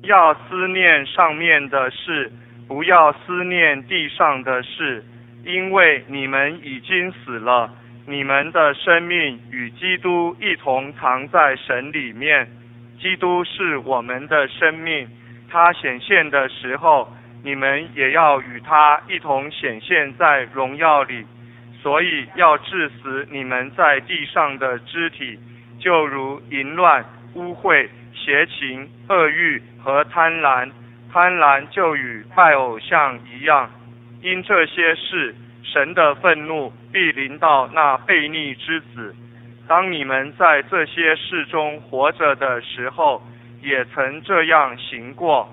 要思念上面的事，不要思念地上的事，因为你们已经死了，你们的生命与基督一同藏在神里面。基督是我们的生命，他显现的时候，你们也要与他一同显现在荣耀里。所以要治死你们在地上的肢体，就如淫乱、污秽、邪情、恶欲和贪婪。贪婪就与拜偶像一样。因这些事，神的愤怒必临到那悖逆之子。当你们在这些事中活着的时候，也曾这样行过。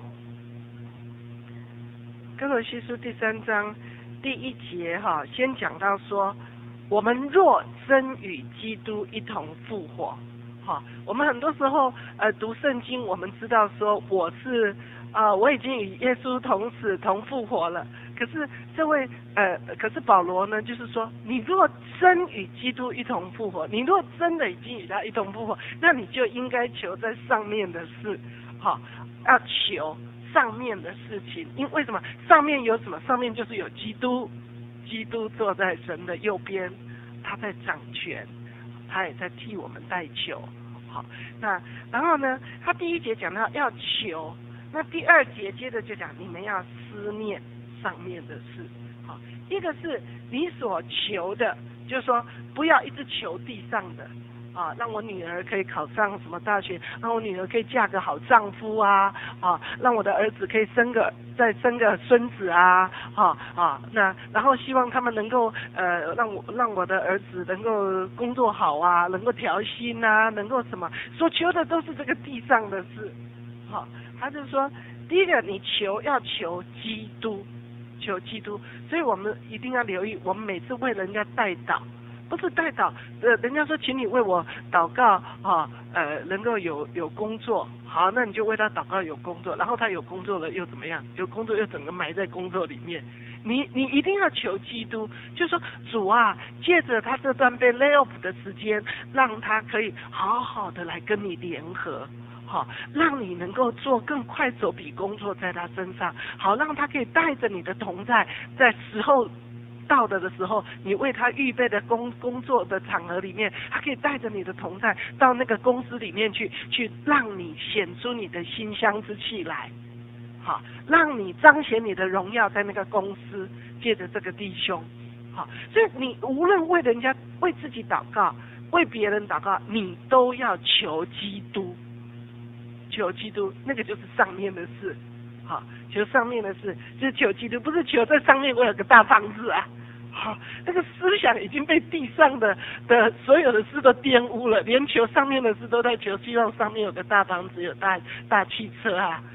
哥罗西书第3章第1节先讲到说，我们若真与基督一同复活。我们很多时候读圣经，我们知道说我已经与耶稣同死同复活了。可是保罗呢，就是说，你若真与基督一同复活，你若真的已经与他一同复活，那你就应该求在上面的事，要求上面的事情。为什么？上面有什么？上面就是有基督，基督坐在神的右边，他在掌权，他也在替我们代求。然后呢，他第1节讲到要求，那第2节接着就讲你们要思念上面的事。一个是你所求的，就是说不要一直求地上的让我女儿可以考上什么大学，让我女儿可以嫁个好丈夫让我的儿子可以再生个孙子那然后希望他们能够让我的儿子能够工作好能够调薪能够什么，所求的都是这个地上的事。他就说，第一个你要求基督，求基督，所以我们一定要留意，我们每次为人家代祷，不是代祷人家说请你为我祷告能够有工作，好，那你就为他祷告有工作，然后他有工作了又怎么样？有工作又整个埋在工作里面。你一定要求基督，就说主啊，借着他这段被 lay off 的时间，让他可以好好的来跟你联合。让你能够做更快手笔工作在他身上，好让他可以带着你的同在，在时候到的时候，你为他预备的工作的场合里面，他可以带着你的同在到那个公司里面去让你显出你的馨香之气来，让你彰显你的荣耀在那个公司，借着这个弟兄。所以你无论为人家、为自己祷告、为别人祷告，你都要求基督。求基督，那个就是上面的事。求上面的事就是求基督，不是求在上面我有个大房子那个思想已经被地上的所有的事都玷污了，连求上面的事都在求，希望上面有个大房子，有大汽车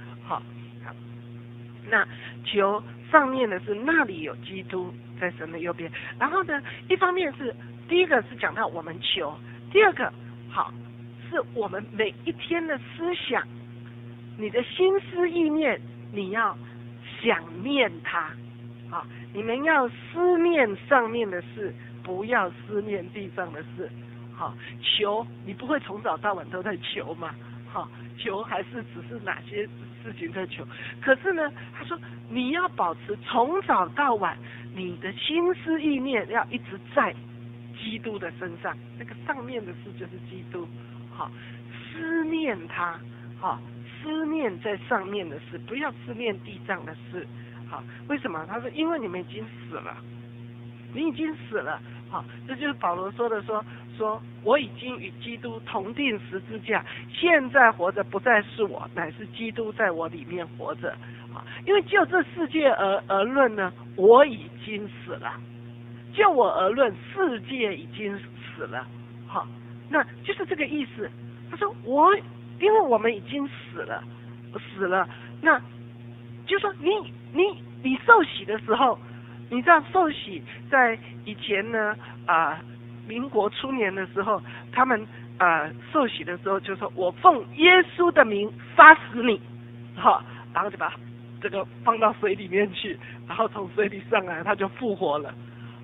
那求上面的是那里有基督在神的右边。然后呢，一方面是第一个是讲到我们求，第二个是我们每一天的思想，你的心思意念，你要想念它你们要思念上面的事，不要思念地上的事。求你不会从早到晚都在求嘛？求还是只是哪些事情在求？可是呢，他说你要保持从早到晚，你的心思意念要一直在基督的身上，那个上面的事就是基督。思念他，思念在上面的事，不要思念地上的事。为什么？他说因为你们已经死了，你已经死了。这就是保罗说的，说我已经与基督同定十字架，现在活着不再是我，乃是基督在我里面活着。因为就这世界而论呢，我已经死了；就我而论，世界已经死了。那就是这个意思。他说因为我们已经死了，那就说你受洗的时候，你知道受洗在以前呢民国初年的时候，他们受洗的时候就说我奉耶稣的名杀死你，然后就把这个放到水里面去，然后从水里上来，他就复活了。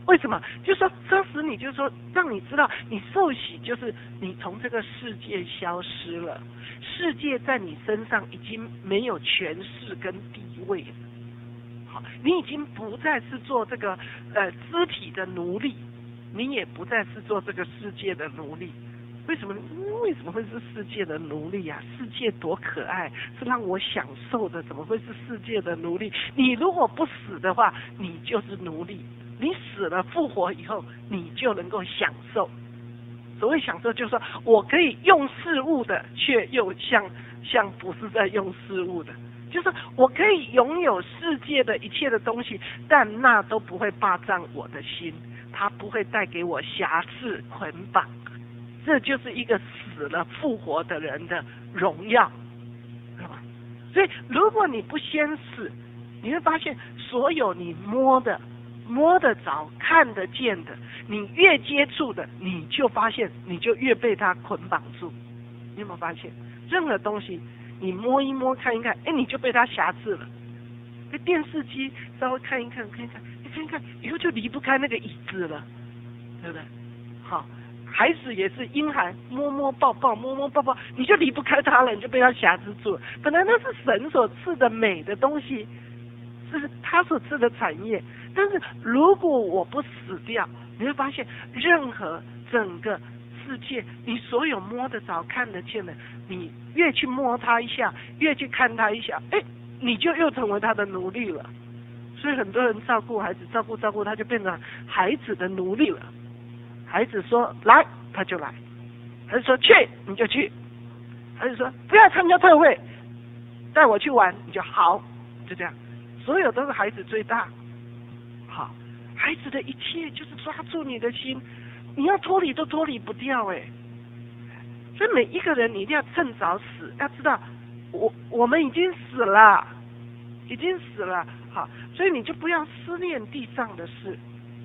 为什么？就是说杀死你，就是说让你知道你受洗就是你从这个世界消失了，世界在你身上已经没有权势跟地位了。好，你已经不再是做这个肢体的奴隶，你也不再是做这个世界的奴隶。为什么会是世界的奴隶啊？世界多可爱，是让我享受的，怎么会是世界的奴隶？你如果不死的话，你就是奴隶。你死了复活以后，你就能够享受。所谓享受，就是说我可以用事物的，却又像不是在用事物的，就是我可以拥有世界的一切的东西，但那都不会霸占我的心，它不会带给我辖制捆绑。这就是一个死了复活的人的荣耀，知道吗？所以如果你不先死，你会发现所有你摸得着、看得见的，你越接触的，你就发现你就越被它捆绑住。你有没有发现，任何东西你摸一摸、看一看，你就被它辖制了。电视机稍微看一看，以后就离不开那个椅子了，对不对？好。孩子也是婴孩，摸抱抱，你就离不开他了，你就被他辖制住了。本来那是神所赐的美的东西，是他所赐的产业。但是如果我不死掉，你会发现任何整个世界，你所有摸得着、看得见的，你越去摸他一下，越去看他一下，你就又成为他的奴隶了。所以很多人照顾孩子，照顾，他就变成孩子的奴隶了。孩子说来，他就来；孩子说去，你就去；孩子说不要参加特会，带我去玩，你就好，就这样。所有都是孩子最大。好，孩子的一切就是抓住你的心，你要脱离都脱离不掉。所以每一个人你一定要趁早死，要知道我们已经死了，好，所以你就不要思念地上的事。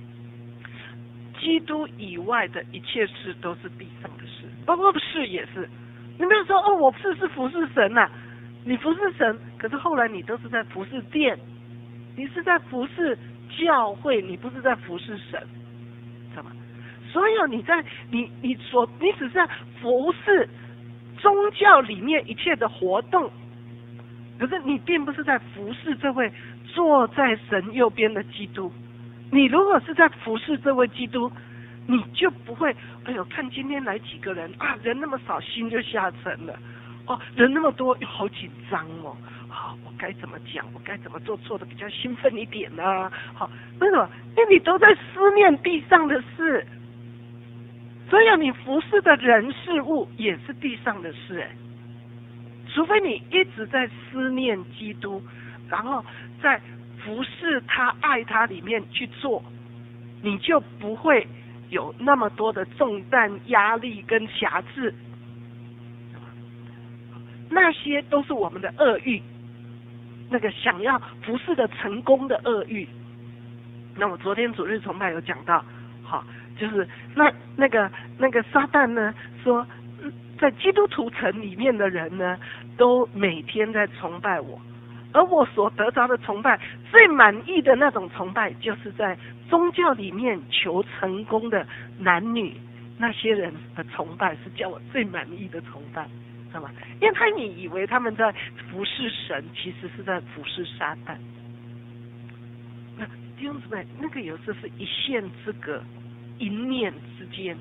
基督以外的一切事都是地上的事，包括事也是。你没有说我是服侍神啊，你服侍神，可是后来你都是在服侍殿，你是在服侍教会，你不是在服侍神，知道吗？所有你只是在服侍宗教里面一切的活动，可是你并不是在服侍这位坐在神右边的基督。你如果是在服侍这位基督，你就不会看今天来几个人啊，人那么少，心就下沉了。人那么多，好紧张哦。我该怎么讲？我该怎么做的比较兴奋一点呢？好，为什么？因为你都在思念地上的事，所以你服侍的人事物也是地上的事。除非你一直在思念基督，然后在服侍他、爱他里面去做，你就不会有那么多的重担、压力跟辖制。那些都是我们的恶欲，那个想要服侍的成功的恶欲。那我昨天主日崇拜有讲到，就是那个撒旦呢说，在基督徒城里面的人呢，都每天在崇拜我。而我所得着的崇拜，最满意的那种崇拜，就是在宗教里面求成功的男女那些人的崇拜，是叫我最满意的崇拜，知道吗？因为他们以为他们在服侍神，其实是在服侍撒旦。那弟兄姊妹，那个有时是一线之隔，一念之间，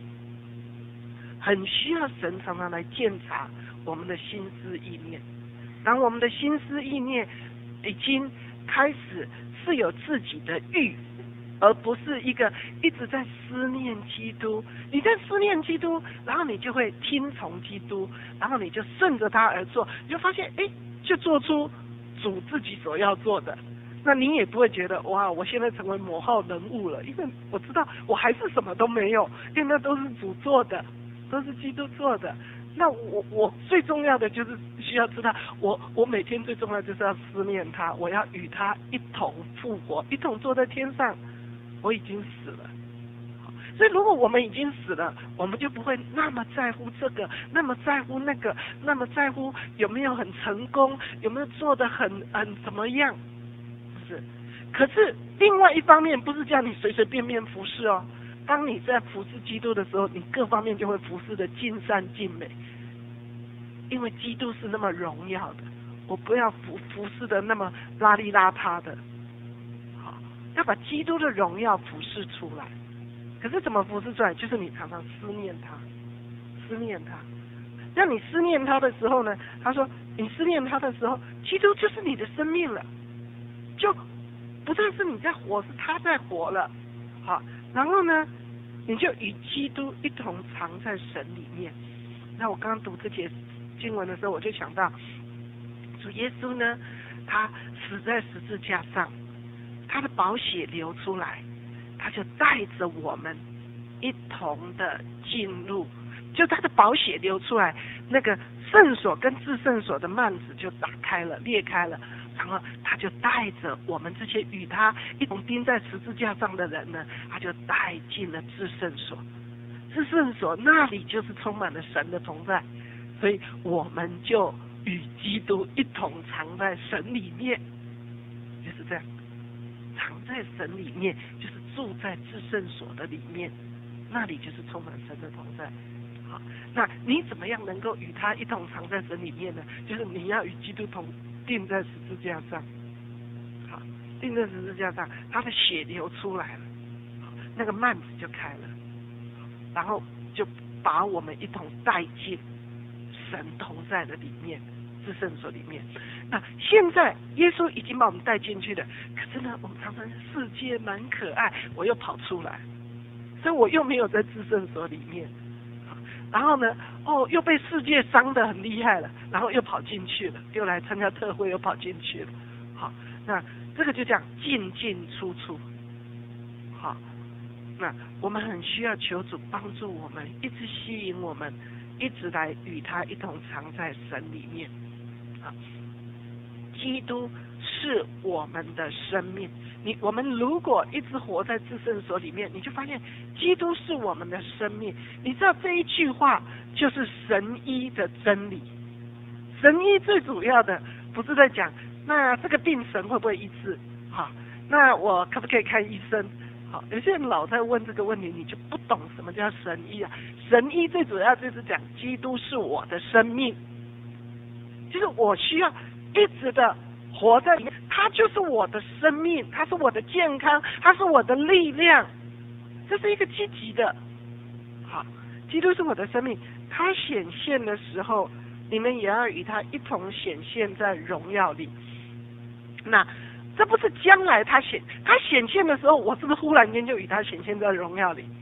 很需要神常常来鉴察我们的心思意念。当我们的心思意念已经开始是有自己的欲，而不是一个一直在思念基督。你在思念基督，然后你就会听从基督，然后你就顺着他而做，你就发现就做出主自己所要做的。那你也不会觉得哇，我现在成为某号人物了，因为我知道我还是什么都没有，因为那都是主做的，都是基督做的。那我最重要的就是需要知道，我每天最重要就是要思念他，我要与他一同复活，一同坐在天上。我已经死了，所以如果我们已经死了，我们就不会那么在乎这个，那么在乎那个，那么在乎有没有很成功，有没有做得很怎么样，不是？ 可是另外一方面，不是叫你随随便便服侍哦。当你在服侍基督的时候，你各方面就会服侍的尽善尽美，因为基督是那么荣耀的，我不要服侍的那么邋里邋遢的，好，要把基督的荣耀服侍出来。可是怎么服侍出来？就是你常常思念他，思念他。让你思念他的时候呢，他说你思念他的时候，基督就是你的生命了，就不再是你在活，是他在活了。好，然后呢，你就与基督一同藏在神里面。那我刚刚读这节经文的时候，我就想到主耶稣呢，他死在十字架上，他的宝血流出来，他就带着我们一同的进入，就他的宝血流出来，那个圣所跟至圣所的幔子就打开了，裂开了，然后他就带着我们这些与他一同钉在十字架上的人呢，他就带进了至圣所。至圣所那里就是充满了神的同在，所以我们就与基督一同藏在神里面，就是这样，藏在神里面，就是住在至圣所的里面，那里就是充满神的同在。好，那你怎么样能够与他一同藏在神里面呢？就是你要与基督同钉在十字架上，好，钉在十字架上，他的血流出来了，那个幔子就开了，然后就把我们一同带进神同在的里面，至圣所里面。那现在耶稣已经把我们带进去了，可是呢，我们常常世界蛮可爱，我又跑出来，所以我又没有在至圣所里面。然后呢，又被世界伤得很厉害了，然后又跑进去了，又来参加特会，又跑进去了。好，那这个就讲进进出出。好，那我们很需要求主帮助我们，一直吸引我们，一直来与他一同藏在神里面。啊，基督是我们的生命。我们如果一直活在至圣所里面，你就发现基督是我们的生命。你知道这一句话就是神医的真理。神医最主要的不是在讲那这个病神会不会医治，好，那我可不可以看医生？好，有些人老在问这个问题，你就不懂什么叫神医啊。神医最主要就是讲基督是我的生命，就是我需要一直的活在里面，他就是我的生命，他是我的健康，他是我的力量，这是一个积极的。好，基督是我的生命，他显现的时候，你们也要与他一同显现在荣耀里。那这不是将来他显现的时候，我是不是忽然间就与他显现在荣耀里？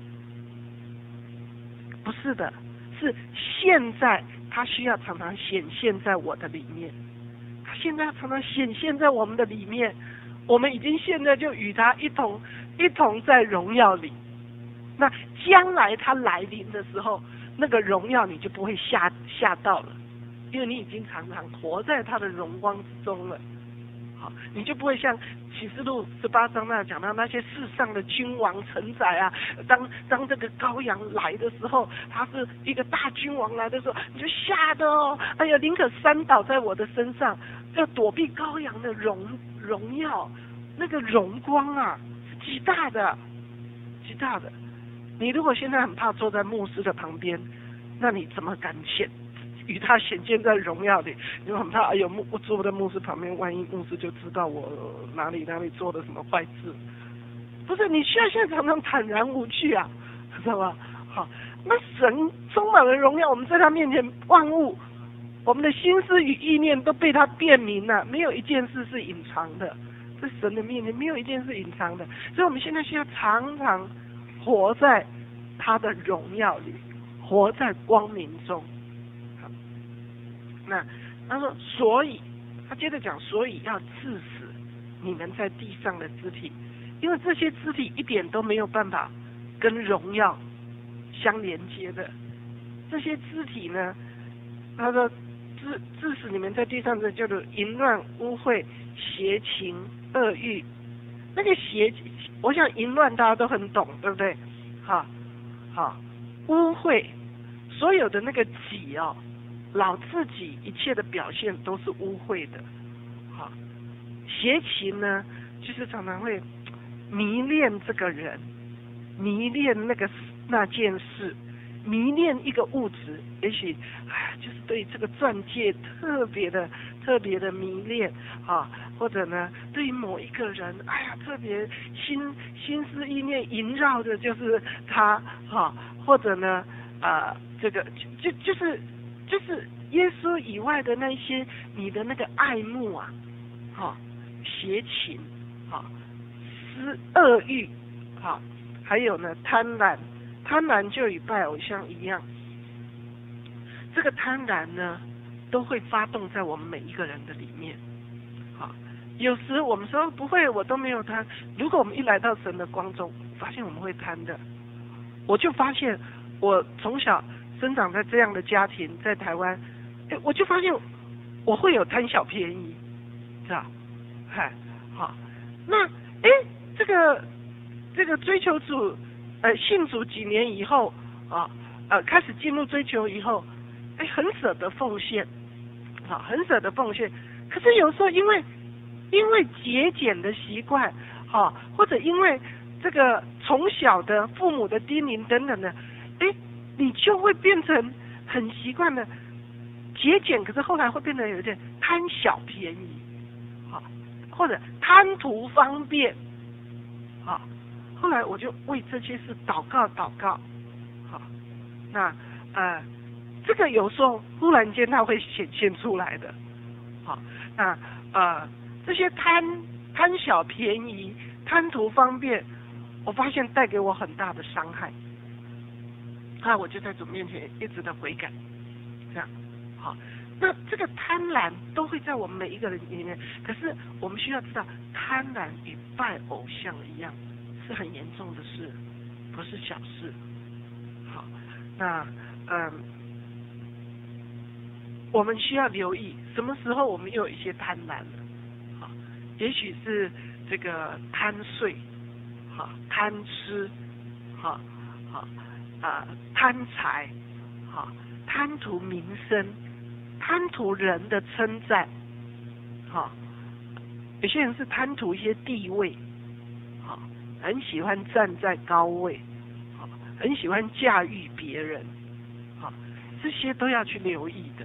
不是的，是现在他需要常常显现在我的里面。现在常常显现在我们的里面，我们已经现在就与他一同在荣耀里。那将来他来临的时候，那个荣耀你就不会吓到了，因为你已经常常活在他的荣光之中了。好，你就不会像启示录18章那讲到那些世上的君王臣宰啊，当这个羔羊来的时候，他是一个大君王来的时候，你就吓得哎呀，宁可山倒在我的身上，要躲避羔羊的荣耀，那个荣光啊，是极大的，极大的。你如果现在很怕坐在牧师的旁边，那你怎么敢与他显现在荣耀里？你很怕，哎呦，我坐在牧师旁边，万一牧师就知道我哪里做了什么坏事。不是，你需要现在常常坦然无惧啊，知道吧？好，那神充满了荣耀，我们在他面前，万物，我们的心思与意念都被他辨明了，没有一件事是隐藏的，在神的面前没有一件是隐藏的。所以我们现在需要常常活在他的荣耀里，活在光明中。那他说，所以他接着讲，所以要治死你们在地上的肢体，因为这些肢体一点都没有办法跟荣耀相连接的。这些肢体呢，他说治死你们在地上的叫做淫乱、污秽、邪情、恶欲。那个我想淫乱大家都很懂，对不对？好，污秽，所有的那个己老自己一切的表现都是污秽的。好，邪情呢， 就是常常会迷恋这个人，迷恋那件事，迷恋一个物质，也许就是对这个钻戒特别的迷恋啊，或者呢对于某一个人，特别心思意念萦绕的就是他哈，或者呢这个就是耶稣以外的那些你的那个爱慕啊，邪情恶欲还有呢贪婪就与拜偶像一样，这个贪婪呢都会发动在我们每一个人的里面。有时我们说不会，我都没有贪。如果我们一来到神的光中，发现我们会贪的。我就发现我从小生长在这样的家庭，在台湾，我就发现我会有贪小便宜，是吧？那这个追求主，信主几年以后开始进入追求以后，很舍得奉献，很舍得奉献。可是有时候因为节俭的习惯，或者因为这个从小的父母的叮咛等等的，你就会变成很习惯的节俭，可是后来会变得有点贪小便宜，或者贪图方便，后来我就为这些事祷告，那这个有时候忽然间它会显现出来的，那这些贪小便宜、贪图方便，我发现带给我很大的伤害。我就在主面前一直的悔改，这样那这个贪婪都会在我们每一个人里面，可是我们需要知道，贪婪与拜偶像一样，是很严重的事，不是小事。那我们需要留意什么时候我们又有一些贪婪了，也许是这个贪睡，贪吃，贪财，贪图名声，贪图人的称赞，有些人是贪图一些地位，很喜欢站在高位，很喜欢驾驭别人，这些都要去留意的。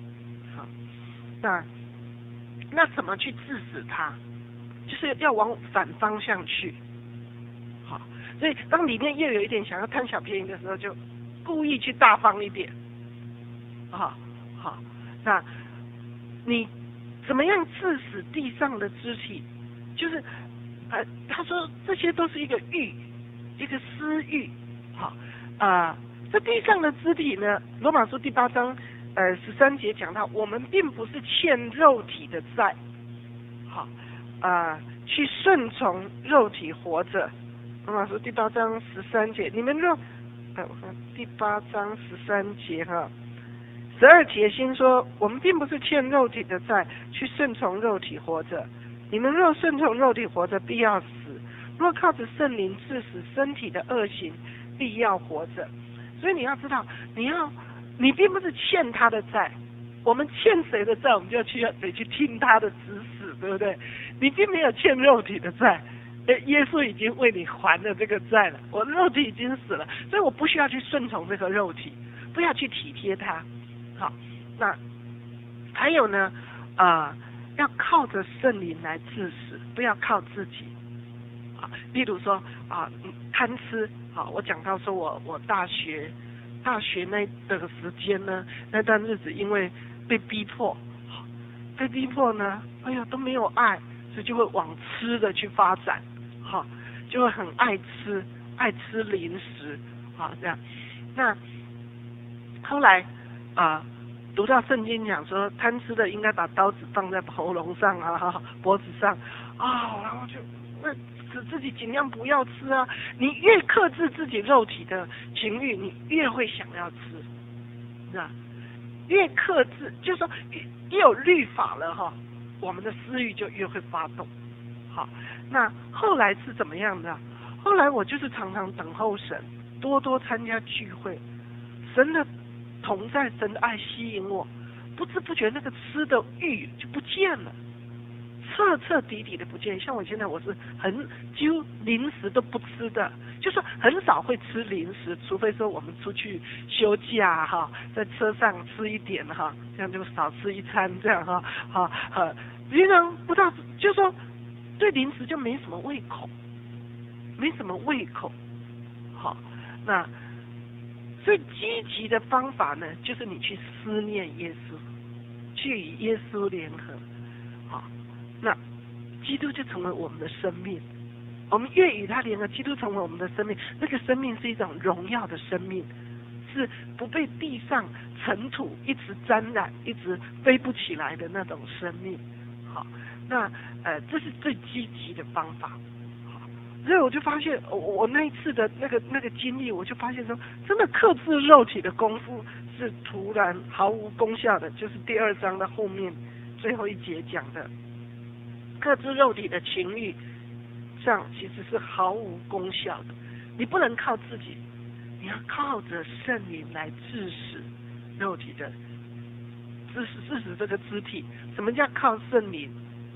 那怎么去致死它？就是要往反方向去。所以当里面又有一点想要贪小便宜的时候，就故意去大方一点。那你怎么样致死地上的肢体？就是他说这些都是一个欲，一个私欲。这地上的肢体呢，罗马书第8章13节讲到，我们并不是欠肉体的债，去顺从肉体活着。罗马书第8章13节，你们若第8章13节12节先说，我们并不是欠肉体的债，去顺从肉体活着。你们若顺从肉体活着，必要死；若靠着圣灵致死身体的恶行，必要活着。所以你要知道，你并不是欠他的债，我们欠谁的债，我们就得去听他的指使，对不对？你并没有欠肉体的债，耶稣已经为你还了这个债了，我的肉体已经死了，所以我不需要去顺从这个肉体，不要去体贴他。那还有呢，要靠着圣灵来致死，不要靠自己。例如说贪吃，我讲到说我大学那个时间呢，那段日子因为被逼迫呢，都没有爱，所以就会往吃的去发展，就会很爱吃零食，这样。那后来读到圣经讲说，贪吃的应该把刀子放在喉咙上脖子上然后就使自己尽量不要吃啊。你越克制自己肉体的情欲，你越会想要吃，是吧？越克制，就是说越有律法了我们的私欲就越会发动。那后来是怎么样的？后来我就是常常等候神，多多参加聚会，神的同在，神的爱吸引我，不知不觉那个吃的欲就不见了， 彻底底的不见。像我现在我是几乎零食都不吃的，就说很少会吃零食，除非说我们出去休假哈，在车上吃一点哈，这样就少吃一餐这样哈，平常不知道就说对零食就没什么胃口，好，那最积极的方法呢，就是你去思念耶稣，去与耶稣联合，好，那基督就成为我们的生命。我们越与他联合，基督成为我们的生命，那个生命是一种荣耀的生命，是不被地上尘土一直沾染，一直飞不起来的那种生命。好，那这是最积极的方法。所以我就发现，我那一次的那个经历，我就发现说，真的克制肉体的功夫是突然毫无功效的，就是第2章的后面最后一节讲的，克制肉体的情欲上其实是毫无功效的。你不能靠自己，你要靠着圣灵来致使肉体的致使这个肢体。什么叫靠圣灵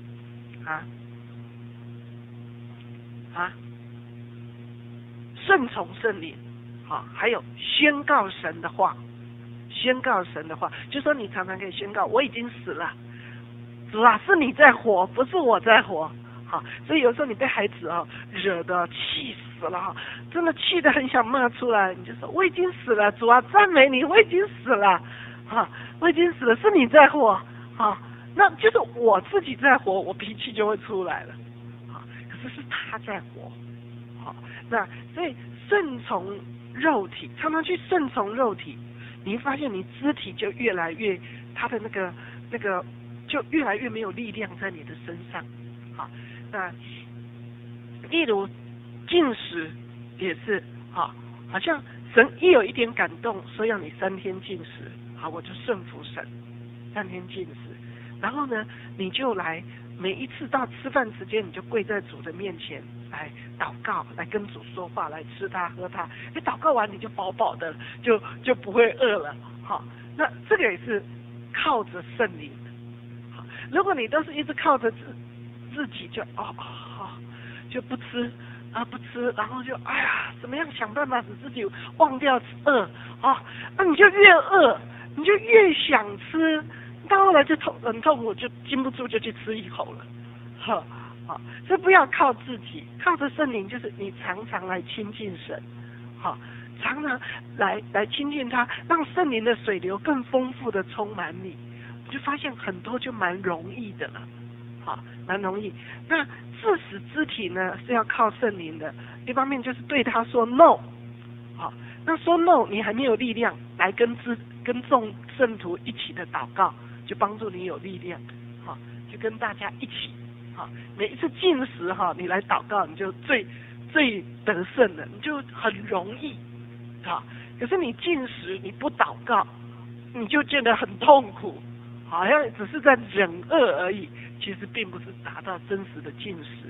顺从圣灵，好，还有宣告神的话，就说你常常可以宣告，我已经死了，主啊，是你在活，不是我在活。好，所以有时候你被孩子惹得气死了，真的气得很想骂出来，你就说我已经死了，主啊，赞美你，我已经死了，我已经死了，是你在活，那就是我自己在活，我脾气就会出来了，可是他在活。好，那所以顺从肉体，常常去顺从肉体，你会发现你肢体就越来越，他的那个就越来越没有力量在你的身上。好，那例如禁食也是，好像神一有一点感动，说要你3天禁食，好，我就顺服神，3天禁食，然后呢，你就来每一次到吃饭时间，你就跪在主的面前来祷告，来跟主说话，来吃它喝它。你祷告完你就饱饱的，就不会饿了。好，那这个也是靠着圣灵。好，如果你都是一直靠着自己就不吃，然后就怎么样想办法使自己忘掉饿那你就越饿，你就越想吃，到后来就很痛苦，就禁不住就去吃一口了。所以不要靠自己，靠着圣灵，就是你常常来亲近神，常常来亲近他，让圣灵的水流更丰富的充满你，就发现很多就蛮容易的了。蛮容易。那致使肢体呢是要靠圣灵的，一方面就是对他说 no， 那说 no 你还没有力量来跟众圣徒一起的祷告，就帮助你有力量，就跟大家一起，每一次禁食你来祷告，你就最得胜了，你就很容易，可是你禁食你不祷告，你就觉得很痛苦，好像只是在忍饿而已，其实并不是达到真实的禁食。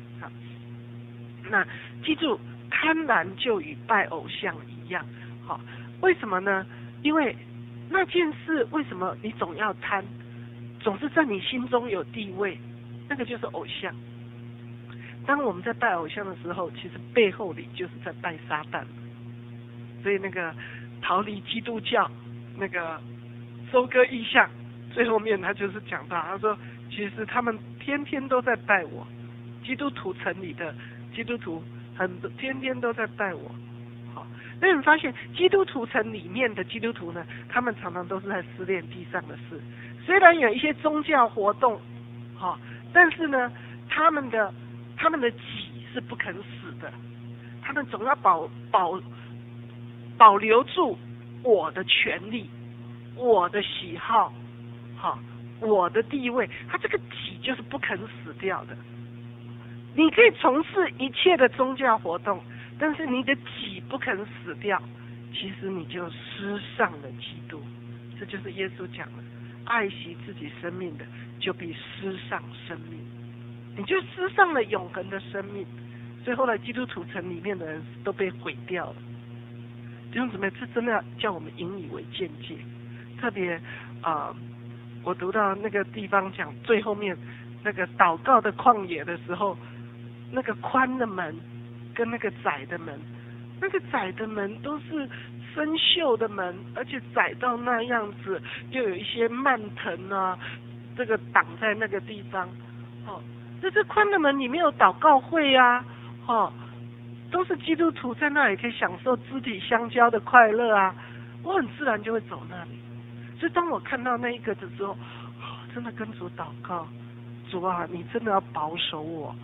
那记住，贪婪就与拜偶像一样，为什么呢？因为那件事为什么你总要贪，总是在你心中有地位，那个就是偶像。当我们在拜偶像的时候，其实背后里就是在拜撒旦。所以那个逃离基督教那个收割异象，最后面他就是讲到，他说其实他们天天都在拜我，基督徒城里的基督徒很多天天都在拜我。好，那你发现基督徒城里面的基督徒呢，他们常常都是在思念地上的事，虽然有一些宗教活动，但是呢他们的己是不肯死的，他们总要保留住我的权利，我的喜好，我的地位，他这个己就是不肯死掉的。你可以从事一切的宗教活动，但是你的己不肯死掉，其实你就失丧了基督。这就是耶稣讲的，爱惜自己生命的，就必失丧生命，你就失丧了永恒的生命。所以后来基督徒城里面的人都被毁掉了。弟兄姊妹，这真的要叫我们引以为鉴戒。特别我读到那个地方讲最后面那个祷告的旷野的时候，那个宽的门跟那个窄的门，那个窄的门都是生锈的门，而且窄到那样子，又有一些蔓藤啊，这个挡在那个地方。这宽的门里面有祷告会啊，都是基督徒在那里可以享受肢体相交的快乐啊，我很自然就会走那里。所以当我看到那一个的时候，真的跟主祷告，主啊，你真的要保守我，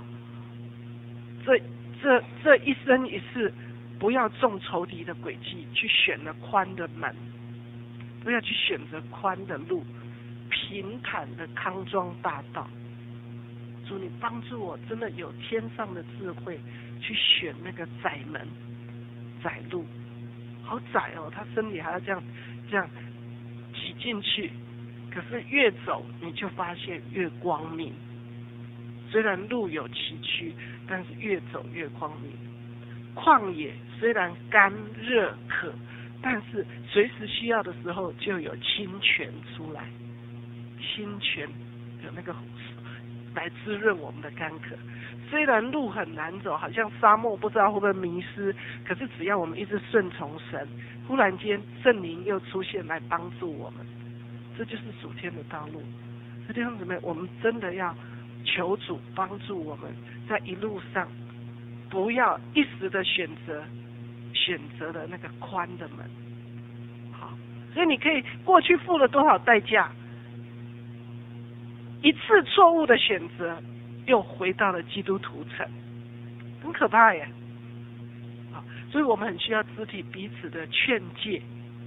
这一生一世，不要中仇敌的诡计，去选了宽的门，不要去选择宽的路，平坦的康庄大道。主，你帮助我，真的有天上的智慧去选那个窄门、窄路，好窄哦，他身体还要这样挤进去，可是越走你就发现越光明。虽然路有崎岖，但是越走越光明。旷野虽然干热渴，但是随时需要的时候就有清泉出来，清泉有那个来滋润我们的干渴。虽然路很难走，好像沙漠不知道会不会迷失，可是只要我们一直顺从神，忽然间圣灵又出现来帮助我们，这就是属天的道路。弟兄姊妹，我们真的要求主帮助我们，在一路上不要一时的选择了那个宽的门。好，所以你可以过去付了多少代价，一次错误的选择又回到了基督徒城，很可怕耶。好，所以我们很需要肢体彼此的劝诫，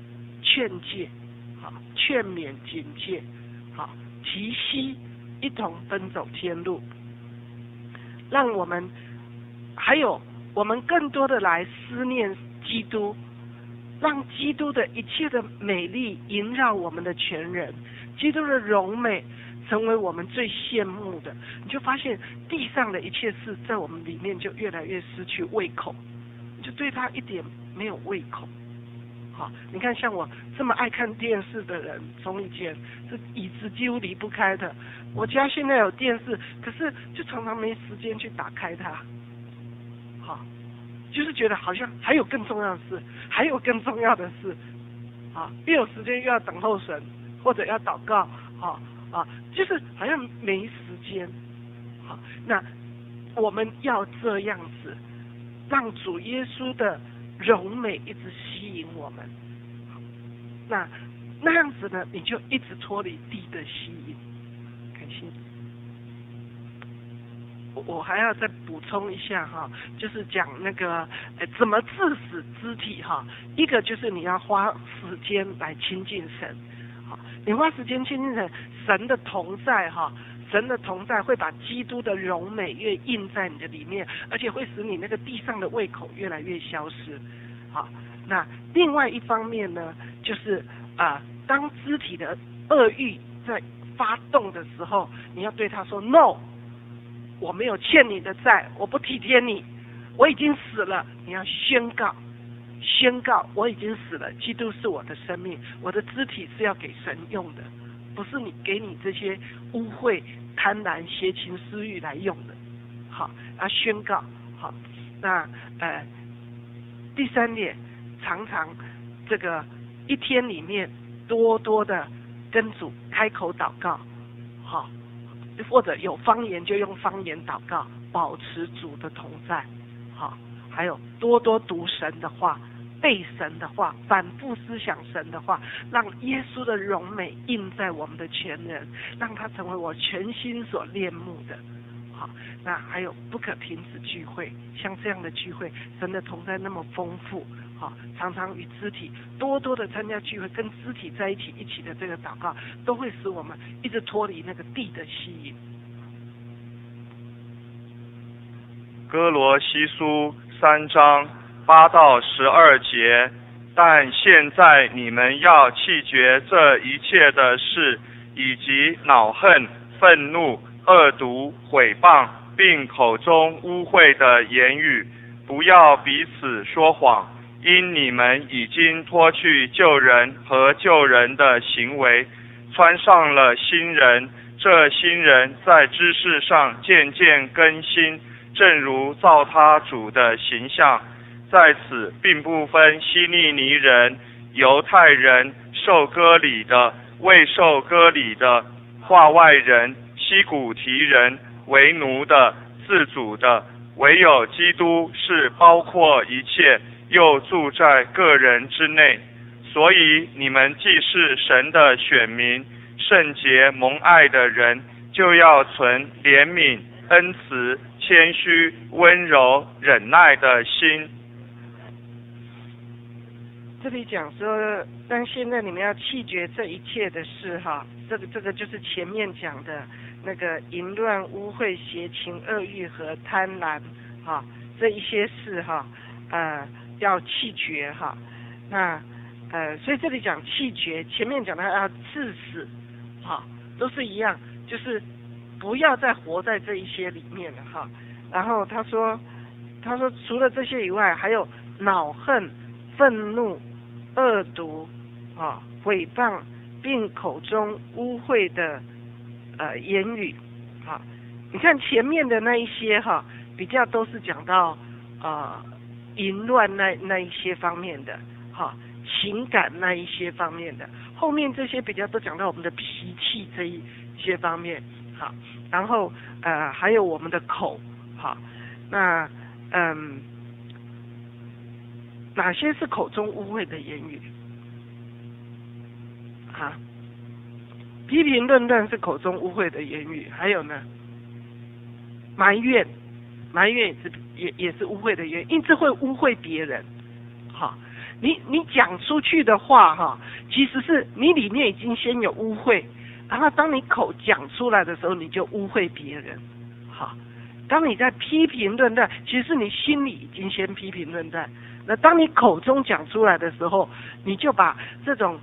好，劝勉警戒，好，提携，一同奔走天路，让我们还有我们更多的来思念基督，让基督的一切的美丽萦绕我们的全人，基督的荣美成为我们最羡慕的。你就发现地上的一切事在我们里面就越来越失去胃口，就对他一点没有胃口。好，你看像我这么爱看电视的人，从以前是椅子几乎离不开的，我家现在有电视，可是就常常没时间去打开它。好，就是觉得好像还有更重要的事，还有更重要的事，越有时间又要等候神，或者要祷告，就是好像没时间。好，那我们要这样子，让主耶稣的荣美一直吸引我们。那样子呢，你就一直脱离地的吸引。感谢。我还要再补充一下就是讲那个怎么致死肢体一个就是你要花时间来亲近神，你花时间亲近神的同在神的同在会把基督的荣美越印在你的里面，而且会使你那个地上的胃口越来越消失。好，那另外一方面呢，就是当肢体的恶欲在发动的时候，你要对他说 no， 我没有欠你的债，我不体贴你，我已经死了。你要宣告我已经死了，基督是我的生命，我的肢体是要给神用的，不是你给你这些污秽、贪婪、邪情、私欲来用的。好，要宣告。好，那第三点，常常这个一天里面多多的跟主开口祷告，好，或者有方言就用方言祷告，保持主的同在。好，还有多多读神的话，背神的话，反复思想神的话，让耶稣的荣美印在我们的全人，让他成为我全心所恋慕的。好，那还有不可停止聚会，像这样的聚会，神的同在那么丰富，常常与肢体多多的参加聚会，跟肢体在一起的这个祷告，都会使我们一直脱离那个地的吸引。 哥罗西书3章8到12节，但现在你们要弃绝这一切的事，以及恼恨、愤怒、恶毒、毁谤，并口中污秽的言语，不要彼此说谎，因你们已经脱去旧人和旧人的行为，穿上了新人， 这新人在知识上渐渐更新，正如造他主的形象。在此并不分希利尼人、犹太人、受割礼的、未受割礼的、化外人、西古提人、为奴的、自主的，唯有基督是包括一切，又住在个人之内。所以你们既是神的选民，圣洁蒙爱的人，就要存怜悯、恩慈、谦虚、温柔、忍耐的心。 这里讲说，但现在你们要弃绝这一切的事哈，这个就是前面讲的那个淫乱、污秽、邪情、恶欲和贪婪哈，这一些事哈，要弃绝哈。那所以这里讲弃绝，前面讲的要治死，哈，都是一样，就是不要再活在这一些里面了哈。然后他说除了这些以外，还有恼恨、愤怒、恶毒啊、毁谤，并口中污秽的言语啊。你看前面的那一些哈，比较都是讲到淫乱那一些方面的哈。情感那一些方面的，后面这些比较都讲到我们的脾气这一些方面，好，然后还有我们的口，好，那哪些是口中污秽的言语？啊，批评论断是口中污秽的言语，还有呢，埋怨也是污秽的言语，因此会污秽别人，好。你讲出去的话哈，其实是你里面已经先有污秽，然后当你口讲出来的时候，你就污秽别人。好，当你在批评论断，其实是你心里已经先批评论断。那当你口中讲出来的时候，你就把这种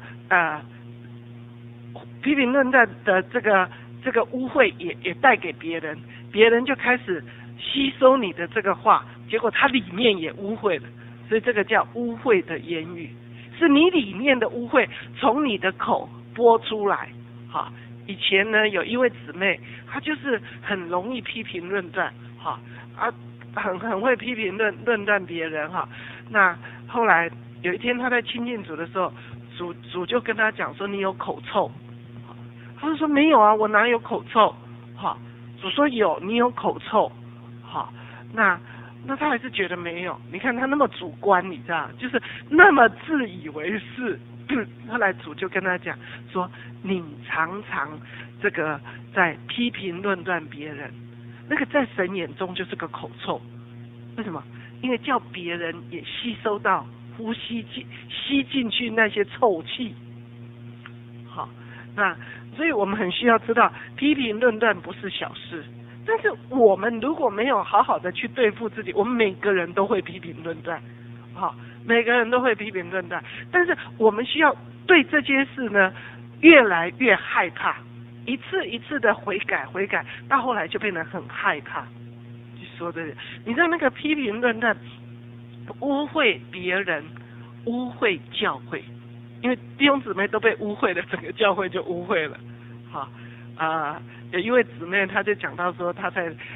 批评论断的这个污秽也带给别人，别人就开始吸收你的这个话，结果他里面也污秽了。所以这个叫污秽的言语，是你里面的污秽从你的口播出来。好，以前呢有一位姊妹，她就是很容易批评论断，很会批评论断别人哈。那后来有一天她在亲近主的时候，主就跟她讲说你有口臭，她就说没有啊，我哪有口臭？好，主说有，你有口臭。好，那他还是觉得没有，你看他那么主观，你知道，就是那么自以为是。后来主就跟他讲说，你常常这个在批评论断别人，那个在神眼中就是个口臭。为什么？因为叫别人也吸收到、吸进去那些臭气。好，那所以我们很需要知道，批评论断不是小事。但是我们如果没有好好的去对付自己，我们每个人都会批评论断，好，每个人都会批评论断。但是我们需要对这件事呢，越来越害怕，一次一次的悔改，到后来就变得很害怕。就说的，你知道那个批评论断，污秽别人，污秽教会，因为弟兄姊妹都被污秽了，整个教会就污秽了，好。有一位姊妹，她就讲到说，她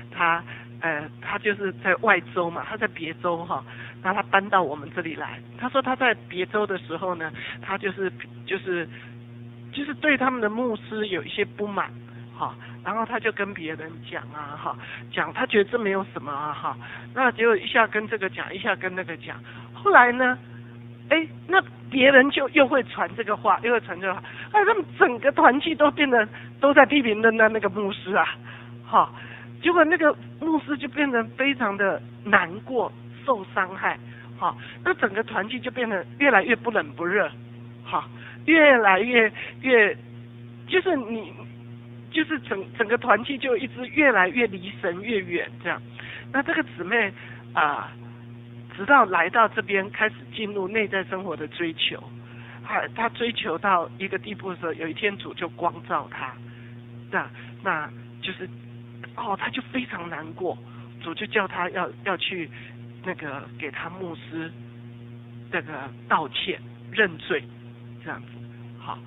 就是在外州嘛，她在别州哈，那她搬到我们这里来。她说她在别州的时候呢，她就是对他们的牧师有一些不满哈，然后她就跟别人讲啊哈，讲她觉得这没有什么啊哈，那结果一下跟这个讲，一下跟那个讲，后来呢，那别人就又会传这个话，又会传这个话，他们整个团契都变得都在批评那个牧师啊，好，结果那个牧师就变得非常的难过，受伤害，好，那整个团契就变得越来越不冷不热，好，越来越就是你就是整个团契就一直越来越离神越远这样，那这个姊妹直到来到这边，开始进入内在生活的追求，他追求到一个地步的时候，有一天主就光照他，那就是他就非常难过，主就叫他要去那个给他牧师那个道歉认罪这样子。好，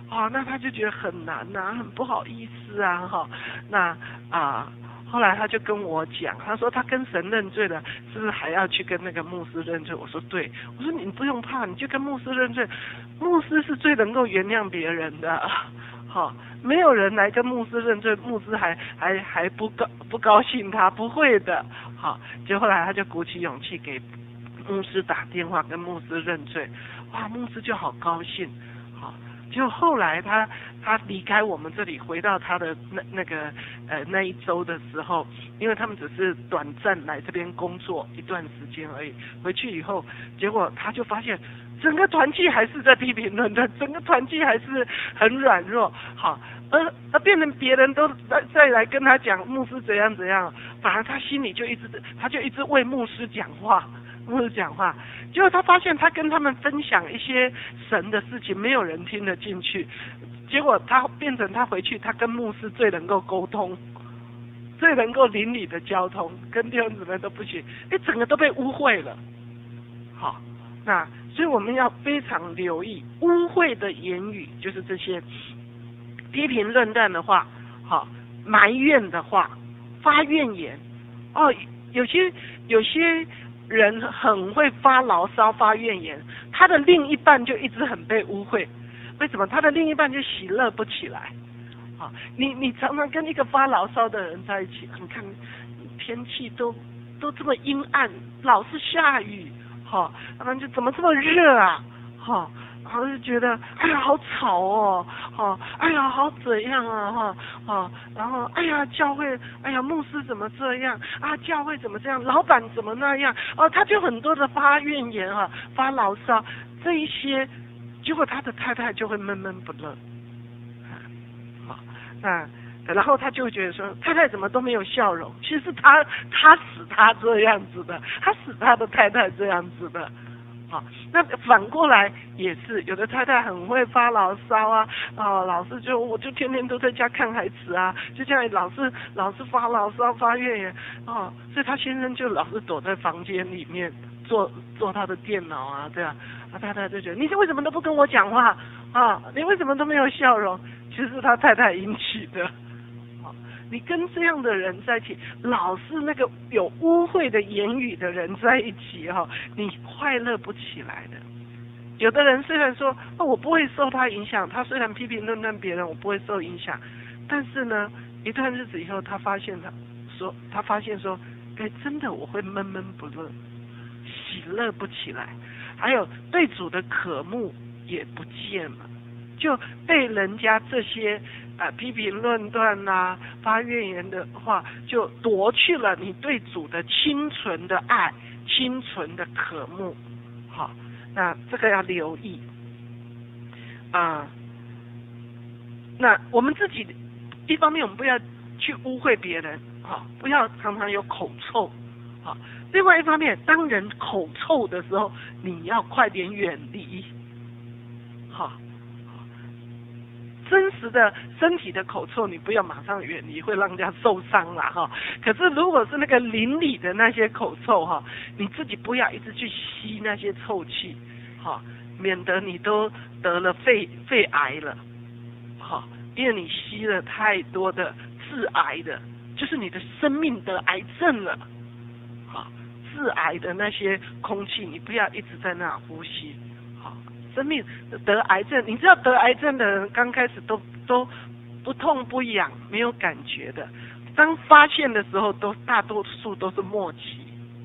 那他就觉得很难啊，很不好意思啊，那后来他就跟我讲，他说他跟神认罪了，是不是还要去跟那个牧师认罪？我说对，我说你不用怕，你就跟牧师认罪，牧师是最能够原谅别人的，没有人来跟牧师认罪，牧师还不高兴他，不会的，结果后来他就鼓起勇气给牧师打电话跟牧师认罪，哇，牧师就好高兴，就后来他离开我们这里，回到他的那一周的时候，因为他们只是短暂来这边工作一段时间而已，回去以后，结果他就发现整个团契还是在批评论断，整个团契还是很软弱，而变成别人都再来跟他讲牧师怎样怎样，反而他心里就一直为牧师讲话。结果他发现他跟他们分享一些神的事情，没有人听得进去。结果他变成他回去，他跟牧师最能够沟通，最能够邻里的交通，跟弟兄姊妹都不行，整个都被污秽了。那所以我们要非常留意污秽的言语，就是这些批评论断的话，埋怨的话，发怨言。有些人很会发牢骚、发怨言，他的另一半就一直很被污秽。为什么？他的另一半就喜乐不起来。你常常跟一个发牢骚的人在一起，你看天气都这么阴暗，老是下雨，然后就怎么这么热啊，然后就觉得哎呀好吵哦，哎呀好怎样啊，然后哎呀教会，哎呀牧师怎么这样啊，教会怎么这样，老板怎么那样，他就很多的发怨言发牢骚，这一些，结果他的太太就会闷闷不乐，然后他就会觉得说太太怎么都没有笑容，其实他使他这样子的，他使他的太太这样子的。那反过来也是，有的太太很会发牢骚啊，老是我就天天都在家看孩子啊，就这样老是发牢骚发怨言，所以他先生就老是躲在房间里面做他的电脑啊，这样，太太就觉得你为什么都不跟我讲话你为什么都没有笑容？其实是他太太引起的。你跟这样的人在一起，老是那个有污秽的言语的人在一起你快乐不起来的。有的人虽然说我不会受他影响，他虽然批评论断别人，我不会受影响，但是呢，一段日子以后，他发现说，真的我会闷闷不乐，喜乐不起来，还有对主的渴慕也不见了，就被人家这些批评论断发怨言的话，就夺去了你对主的清纯的爱、清纯的渴慕。那这个要留意那我们自己一方面我们不要去污秽别人不要常常有口臭另外一方面，当人口臭的时候，你要快点远离真实的身体的口臭，你不要马上远离，会让人家受伤啦可是如果是那个邻里的那些口臭你自己不要一直去吸那些臭气免得你都得了肺癌了因为你吸了太多的致癌的，就是你的生命得癌症了致癌的那些空气，你不要一直在那呼吸生命得癌症，你知道得癌症的人刚开始都不痛不痒，没有感觉的。当发现的时候，大多数都是末期，